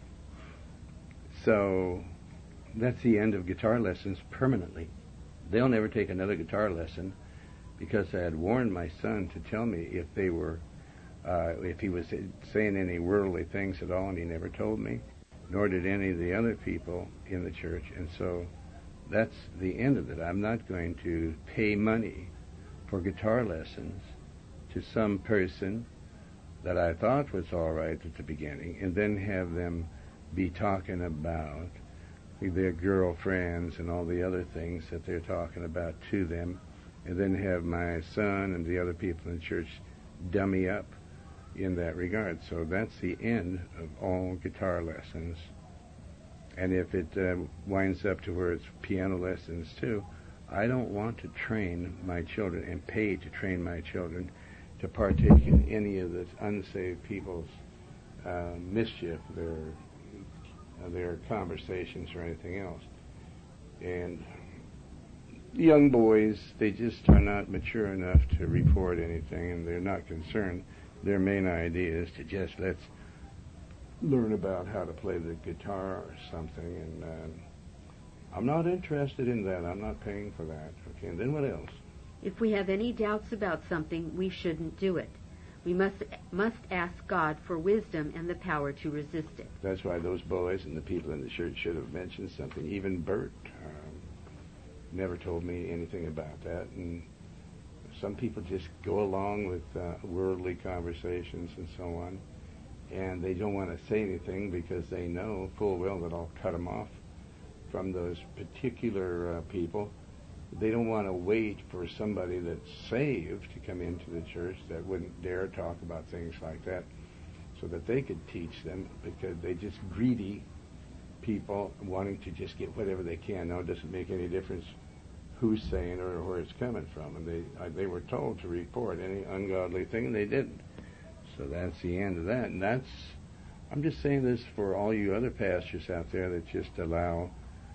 [SPEAKER 2] so that's the end of guitar lessons permanently. They'll never take another guitar lesson because I had warned my son to tell me if they were, uh, if he was saying any worldly things at all, and he never told me, nor did any of the other people in the church. And so that's the end of it. I'm not going to pay money for guitar lessons to some person that I thought was all right at the beginning and then have them be talking about their girlfriends and all the other things that they're talking about to them, and then have my son and the other people in church dummy up in that regard. So that's the end of all guitar lessons. And if it uh, winds up to where it's piano lessons too, I don't want to train my children and pay to train my children to partake in any of the unsaved people's uh, mischief, their uh, their conversations or anything else. And young boys, they just are not mature enough to report anything, and they're not concerned. Their main idea is to just let's learn about how to play the guitar or something, and uh, I'm not interested in that. I'm not paying for that. Okay, and then what else?
[SPEAKER 4] If we have any doubts about something, we shouldn't do it. We must must ask God for wisdom and the power to resist it.
[SPEAKER 2] That's why those boys and the people in the church should have mentioned something. Even Bert um, never told me anything about that. And some people just go along with uh, worldly conversations and so on, and they don't want to say anything because they know full well that I'll cut them off from those particular uh, people. They don't want to wait for somebody that's saved to come into the church that wouldn't dare talk about things like that so that they could teach them, because they're just greedy people wanting to just get whatever they can. Now, it doesn't make any difference who's saying it or where it's coming from. And they uh, they were told to report any ungodly thing, and they didn't. So that's the end of that. And that's, I'm just saying this for all you other pastors out there that just allow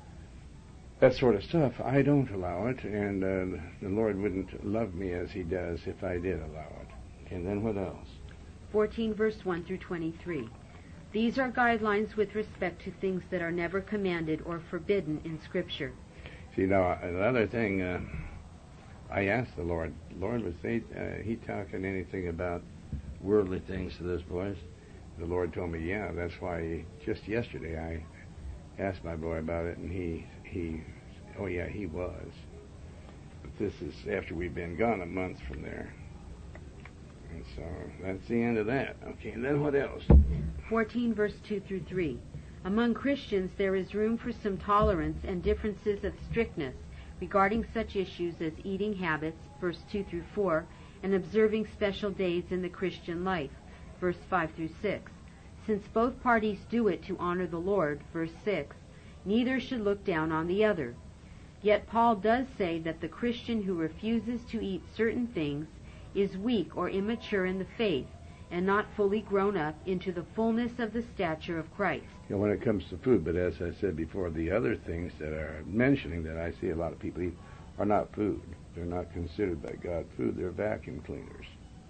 [SPEAKER 2] that sort of stuff. I don't allow it, and uh, the Lord wouldn't love me as he does if I did allow it. And then what else?
[SPEAKER 4] fourteen verse one through twenty-three. These are guidelines with respect to things that are never commanded or forbidden in Scripture.
[SPEAKER 2] See, now, another thing, uh, I asked the Lord, Lord, was they, uh, he talking anything about worldly things to those boys? The Lord told me, yeah, that's why just yesterday I asked my boy about it, and he, he, oh yeah, he was. But this is after we've been gone a month from there. And so that's the end of that. Okay, and then what else?
[SPEAKER 4] fourteen, verse two through three. Among Christians there is room for some tolerance and differences of strictness regarding such issues as eating habits, verse two through four, and observing special days in the Christian life, verse five through six. Since both parties do it to honor the Lord, verse six, neither should look down on the other. Yet Paul does say that the Christian who refuses to eat certain things is weak or immature in the faith, and not fully grown up into the fullness of the stature of Christ.
[SPEAKER 2] You know, when it comes to food, but as I said before, the other things that are mentioning that I see a lot of people eat are not food. They're not considered by God food. They're vacuum cleaners.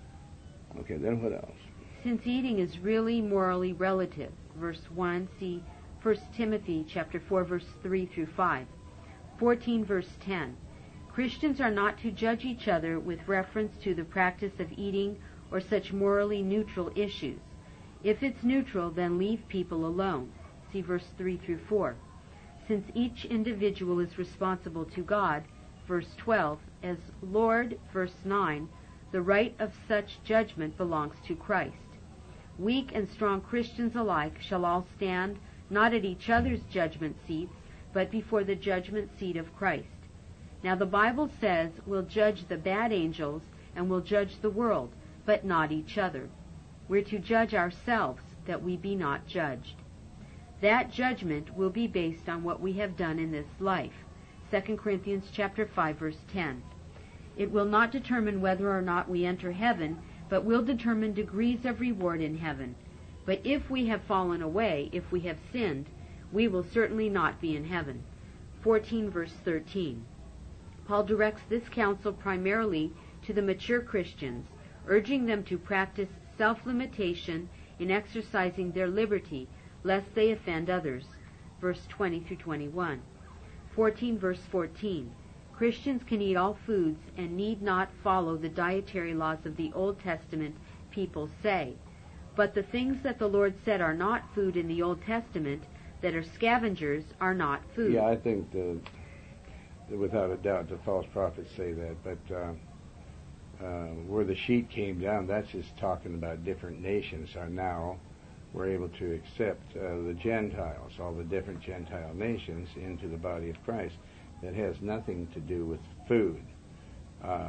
[SPEAKER 2] Okay, then what else?
[SPEAKER 4] Since eating is really morally relative, verse one, see First Timothy chapter four, verse three through five. fourteen, verse ten. Christians are not to judge each other with reference to the practice of eating or such morally neutral issues. If it's neutral, then leave people alone. See verse three through four. Since each individual is responsible to God, verse twelve, as Lord, verse nine, the right of such judgment belongs to Christ. Weak and strong Christians alike shall all stand not at each other's judgment seats, but before the judgment seat of Christ. Now the Bible says we'll judge the bad angels and we'll judge the world, but not each other. We're to judge ourselves, that we be not judged. That judgment will be based on what we have done in this life. Second Corinthians chapter five, verse ten. It will not determine whether or not we enter heaven, but will determine degrees of reward in heaven. But if we have fallen away, if we have sinned, we will certainly not be in heaven. fourteen, verse thirteen. Paul directs this counsel primarily to the mature Christians, urging them to practice self-limitation in exercising their liberty, lest they offend others. Verse twenty through twenty-one. fourteen, verse fourteen. Christians can eat all foods and need not follow the dietary laws of the Old Testament, people say. But the things that the Lord said are not food in the Old Testament, that are scavengers, are not food.
[SPEAKER 2] Yeah, I think the, the, without a doubt the false prophets say that, but uh, uh, where the sheet came down, that's just talking about different nations are now we're able to accept uh, the Gentiles, all the different Gentile nations, into the body of Christ. That has nothing to do with food. Uh,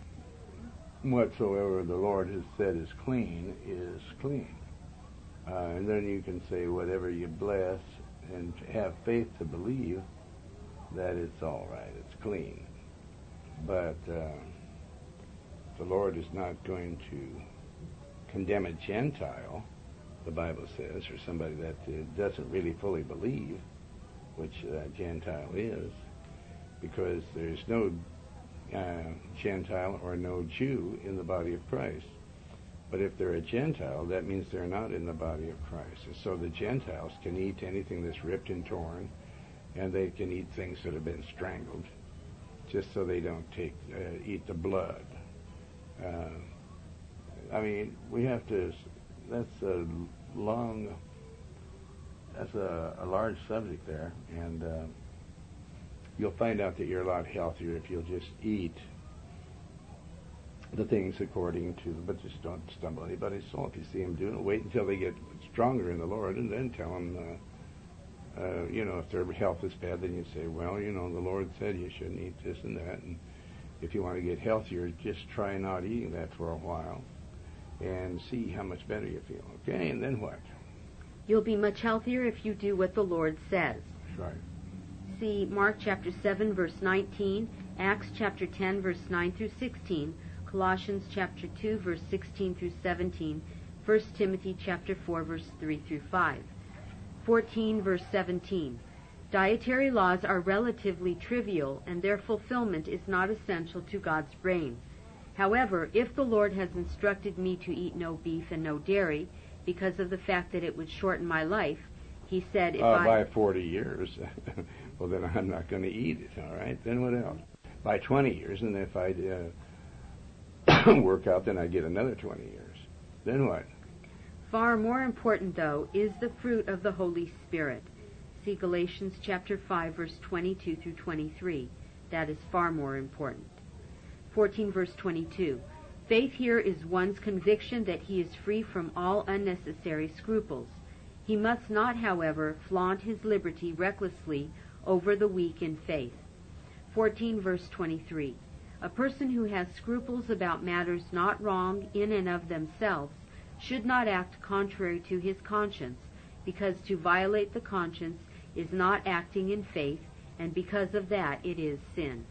[SPEAKER 2] whatsoever the Lord has said is clean is clean. Uh, and then you can say whatever you bless and have faith to believe that it's all right, it's clean. But uh, the Lord is not going to condemn a Gentile, the Bible says, or somebody that uh, doesn't really fully believe, which that uh, Gentile is, because there's no uh, Gentile or no Jew in the body of Christ. But if they're a Gentile, that means they're not in the body of Christ. And so the Gentiles can eat anything that's ripped and torn, and they can eat things that have been strangled, just so they don't take uh, eat the blood. Uh, I mean, we have to, that's a long, that's a, a large subject there, and uh, you'll find out that you're a lot healthier if you'll just eat the things according to, but just don't stumble anybody's soul. If you see them doing it, wait until they get stronger in the Lord, and then tell them, uh, uh, you know, if their health is bad, then you say, well, you know, the Lord said you shouldn't eat this and that, and if you want to get healthier, just try not eating that for a while and see how much better you feel. Okay, and then what?
[SPEAKER 4] You'll be much healthier if you do what the Lord says.
[SPEAKER 2] That's right.
[SPEAKER 4] See Mark chapter seven, verse nineteen, Acts chapter ten, verse nine through sixteen, Colossians chapter two, verse sixteen through seventeen, First Timothy chapter four, verse three through five. fourteen, verse seventeen. Dietary laws are relatively trivial, and their fulfillment is not essential to God's reign. However, if the Lord has instructed me to eat no beef and no dairy, because of the fact that it would shorten my life, he said, if
[SPEAKER 2] uh,
[SPEAKER 4] I...
[SPEAKER 2] by forty years, well, then I'm not going to eat it, all right? Then what else? By twenty years, and if I uh, work out, then I get another twenty years. Then what?
[SPEAKER 4] Far more important, though, is the fruit of the Holy Spirit. See Galatians chapter five, verse twenty-two through twenty-three. That is far more important. fourteen, verse twenty-two. Faith here is one's conviction that he is free from all unnecessary scruples. He must not, however, flaunt his liberty recklessly over the weak in faith. fourteen, verse twenty-three. A person who has scruples about matters not wrong in and of themselves should not act contrary to his conscience, because to violate the conscience is not acting in faith, and because of that it is sin.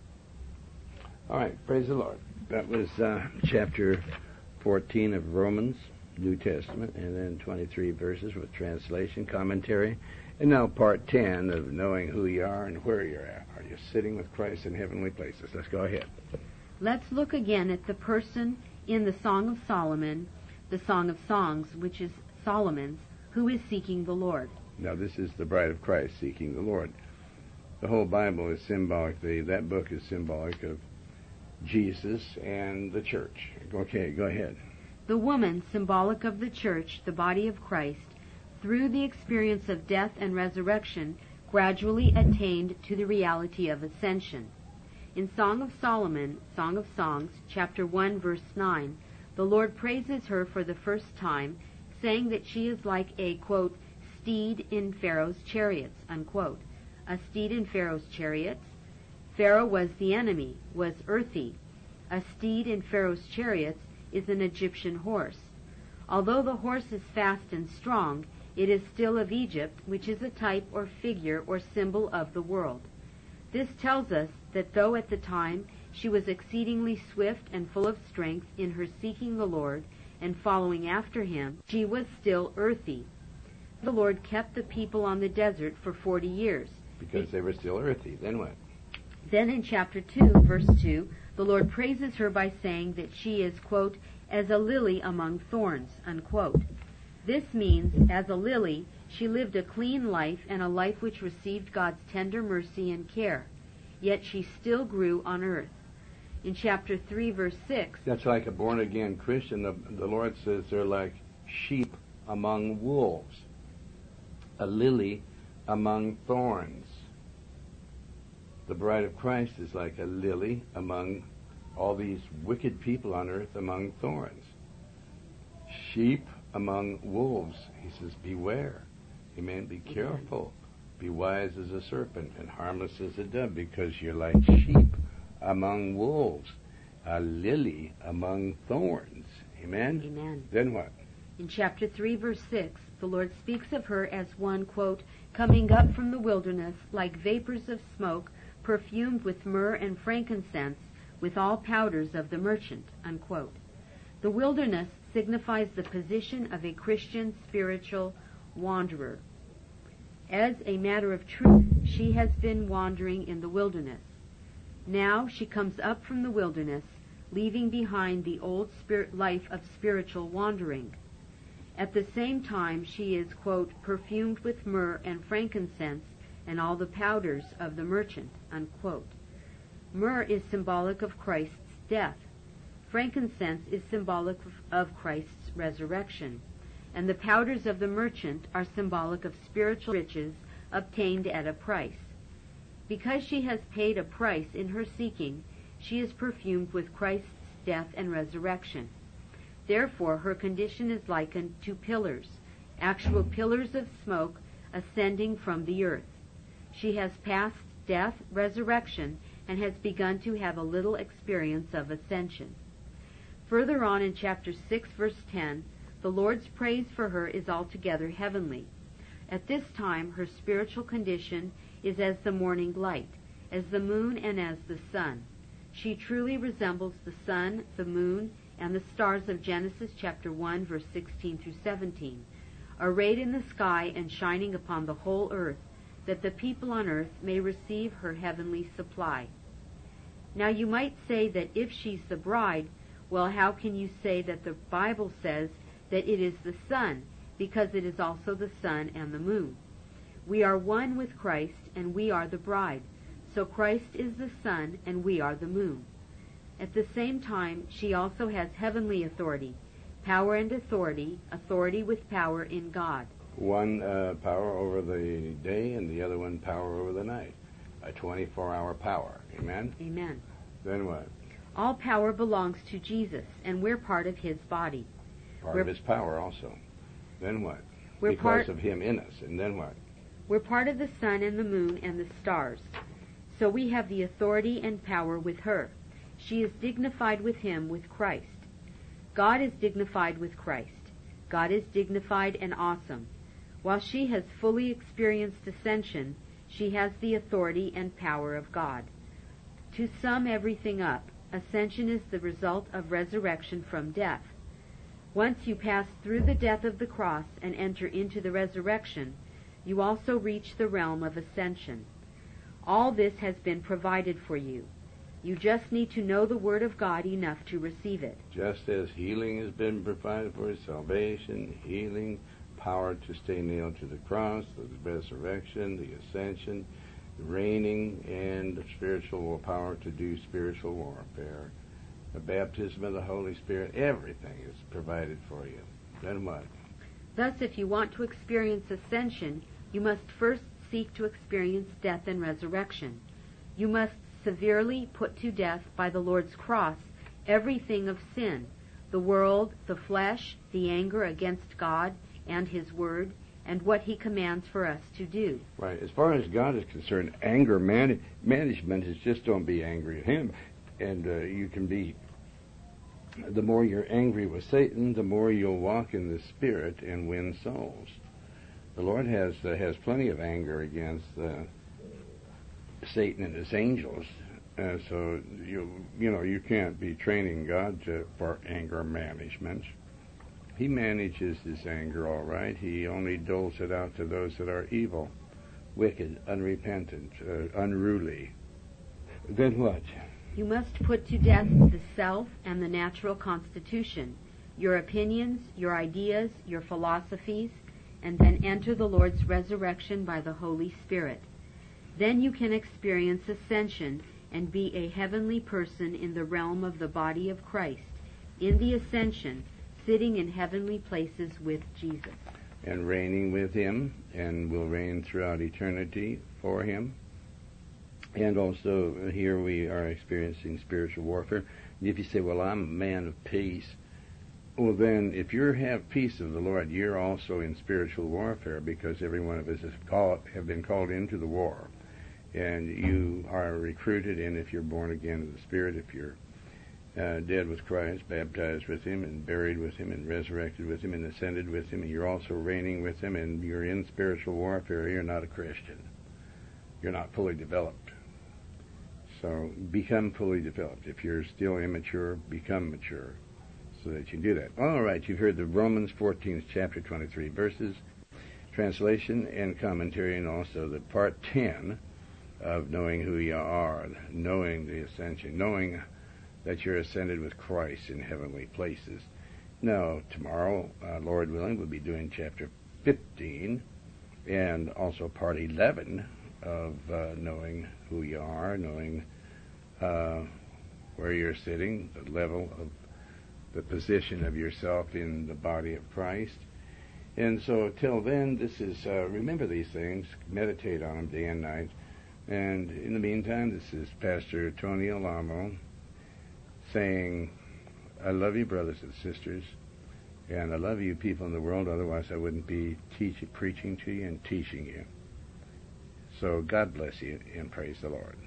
[SPEAKER 2] All right, praise the Lord. That was uh, chapter fourteen of Romans, New Testament, and then twenty-three verses with translation, commentary, and now part ten of knowing who you are and where you're at. Are you sitting with Christ in heavenly places? Let's go ahead.
[SPEAKER 4] Let's look again at the person in the Song of Solomon, the Song of Songs, which is Solomon's, who is seeking the Lord.
[SPEAKER 2] Now, this is the bride of Christ seeking the Lord. The whole Bible is symbolic. The, that book is symbolic of Jesus and the church. Okay, go ahead.
[SPEAKER 4] The woman, symbolic of the church, the body of Christ, through the experience of death and resurrection, gradually attained to the reality of ascension. In Song of Solomon, Song of Songs, chapter one, verse nine, the Lord praises her for the first time, saying that she is like a, quote, steed in Pharaoh's chariots, unquote. A steed in Pharaoh's chariots? Pharaoh was the enemy, was earthy. A steed in Pharaoh's chariots is an Egyptian horse. Although the horse is fast and strong, it is still of Egypt, which is a type or figure or symbol of the world. This tells us that though at the time she was exceedingly swift and full of strength in her seeking the Lord and following after him, she was still earthy. The Lord kept the people on the desert for forty years.
[SPEAKER 2] Because they were still earthy. Then what?
[SPEAKER 4] Then in chapter two, verse two, the Lord praises her by saying that she is, quote, as a lily among thorns, unquote. This means, as a lily, she lived a clean life and a life which received God's tender mercy and care. Yet she still grew on earth. In chapter three, verse six...
[SPEAKER 2] That's like a born-again Christian. The, the Lord says they're like sheep among wolves. A lily among thorns. The bride of Christ is like a lily among all these wicked people on earth among thorns. Sheep among wolves. He says, beware. Amen. Be careful. Be wise as a serpent and harmless as a dove, because you're like sheep among wolves. A lily among thorns. Amen?
[SPEAKER 4] Amen.
[SPEAKER 2] Then what?
[SPEAKER 4] In chapter three, verse six, the Lord speaks of her as one, quote, coming up from the wilderness like vapors of smoke, perfumed with myrrh and frankincense, with all powders of the merchant, unquote. The wilderness signifies the position of a Christian spiritual wanderer. As a matter of truth, she has been wandering in the wilderness. Now she comes up from the wilderness, leaving behind the old spirit life of spiritual wandering. At the same time, she is, quote, perfumed with myrrh and frankincense and all the powders of the merchant, unquote. Myrrh is symbolic of Christ's death. Frankincense is symbolic of Christ's resurrection. And the powders of the merchant are symbolic of spiritual riches obtained at a price. Because she has paid a price in her seeking, she is perfumed with Christ's death and resurrection. Therefore, her condition is likened to pillars, actual pillars of smoke ascending from the earth. She has passed death, resurrection, and has begun to have a little experience of ascension. Further on in chapter six, verse ten, the Lord's praise for her is altogether heavenly. At this time, her spiritual condition is as the morning light, as the moon and as the sun. She truly resembles the sun, the moon, and the stars of Genesis chapter one, verse sixteen through seventeen, arrayed in the sky and shining upon the whole earth, that the people on earth may receive her heavenly supply. Now you might say that if she's the bride, well, how can you say that the Bible says that it is the sun, because it is also the sun and the moon? We are one with Christ, and we are the bride. So Christ is the sun, and we are the moon. At the same time, she also has heavenly authority, power and authority, authority with power in God.
[SPEAKER 2] One uh, power over the day and the other one power over the night. A twenty-four hour power. Amen?
[SPEAKER 4] Amen.
[SPEAKER 2] Then what?
[SPEAKER 4] All power belongs to Jesus, and we're part of his body.
[SPEAKER 2] Part
[SPEAKER 4] we're,
[SPEAKER 2] of his power also. Then what?
[SPEAKER 4] We're
[SPEAKER 2] because
[SPEAKER 4] part,
[SPEAKER 2] of him in us. And then what?
[SPEAKER 4] We're part of the sun and the moon and the stars. So we have the authority and power with her. She is dignified with him, with Christ. God is dignified with Christ. God is dignified and awesome. While she has fully experienced ascension, she has the authority and power of God. To sum everything up, ascension is the result of resurrection from death. Once you pass through the death of the cross and enter into the resurrection, you also reach the realm of ascension. All this has been provided for you. You just need to know the Word of God enough to receive it.
[SPEAKER 2] Just as healing has been provided for, salvation, healing, power to stay nailed to the cross, the resurrection, the ascension, the reigning, and the spiritual power to do spiritual warfare, the baptism of the Holy Spirit, everything is provided for you. Then what?
[SPEAKER 4] Thus, if you want to experience ascension, you must first seek to experience death and resurrection. You must severely put to death by the Lord's cross everything of sin, the world, the flesh, the anger against God and his word, and what he commands for us to do.
[SPEAKER 2] Right. As far as God is concerned, anger man- management is just don't be angry at him. And uh, you can be, the more you're angry with Satan, the more you'll walk in the Spirit and win souls. The Lord has uh, has plenty of anger against uh, Satan and his angels. Uh, so, you you know, you can't be training God to, for anger management. He manages his anger all right. He only doles it out to those that are evil, wicked, unrepentant, uh, unruly. Then what?
[SPEAKER 4] You must put to death the self and the natural constitution, your opinions, your ideas, your philosophies, and then enter the Lord's resurrection by the Holy Spirit. Then you can experience ascension and be a heavenly person in the realm of the body of Christ, in the ascension, sitting in heavenly places with Jesus.
[SPEAKER 2] And reigning with him, and will reign throughout eternity for him. And also, here we are experiencing spiritual warfare. If you say, well, I'm a man of peace, well then, if you have peace of the Lord, you're also in spiritual warfare, because every one of us is called, have been called into the war. And you are recruited, and if you're born again of the Spirit, if you're uh, dead with Christ, baptized with him, and buried with him, and resurrected with him, and ascended with him, and you're also reigning with him, and you're in spiritual warfare, you're not a Christian. You're not fully developed. So become fully developed. If you're still immature, become mature, so that you can do that. All right, you've heard the Romans fourteenth chapter, twenty-three verses, translation and commentary, and also the part ten of knowing who you are, knowing the ascension, knowing that you're ascended with Christ in heavenly places. Now, tomorrow, uh, Lord willing, we'll be doing chapter fifteen, and also part eleven of uh, knowing who you are, knowing uh, where you're sitting, the level of the position of yourself in the body of Christ. And so till then, this is, uh, remember these things, meditate on them day and night. And in the meantime, this is Pastor Tony Alamo saying, I love you, brothers and sisters, and I love you people in the world, otherwise I wouldn't be teach, preaching to you and teaching you. So God bless you, and praise the Lord.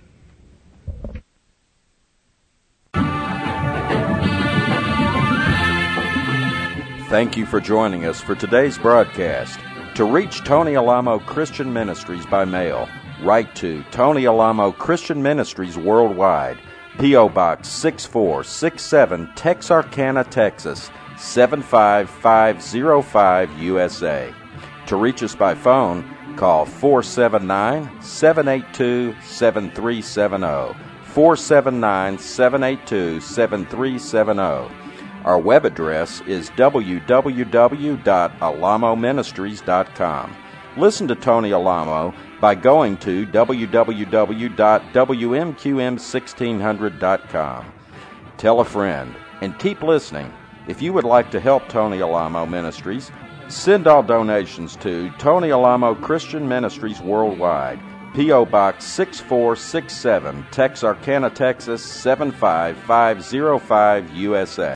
[SPEAKER 1] Thank you for joining us for today's broadcast. To reach Tony Alamo Christian Ministries by mail, write to Tony Alamo Christian Ministries Worldwide, P O. Box six four six seven, Texarkana, Texas, seven five five zero five, U S A. To reach us by phone, call four seven nine, seven eight two, seven three seven zero, four seven nine, seven eight two, seven three seven zero. Our web address is w w w dot alamo ministries dot com. Listen to Tony Alamo by going to w w w dot w m q m sixteen hundred dot com. Tell a friend, and keep listening. If you would like to help Tony Alamo Ministries, send all donations to Tony Alamo Christian Ministries Worldwide, P O. Box six four six seven, Texarkana, Texas seven five five zero five, U S A.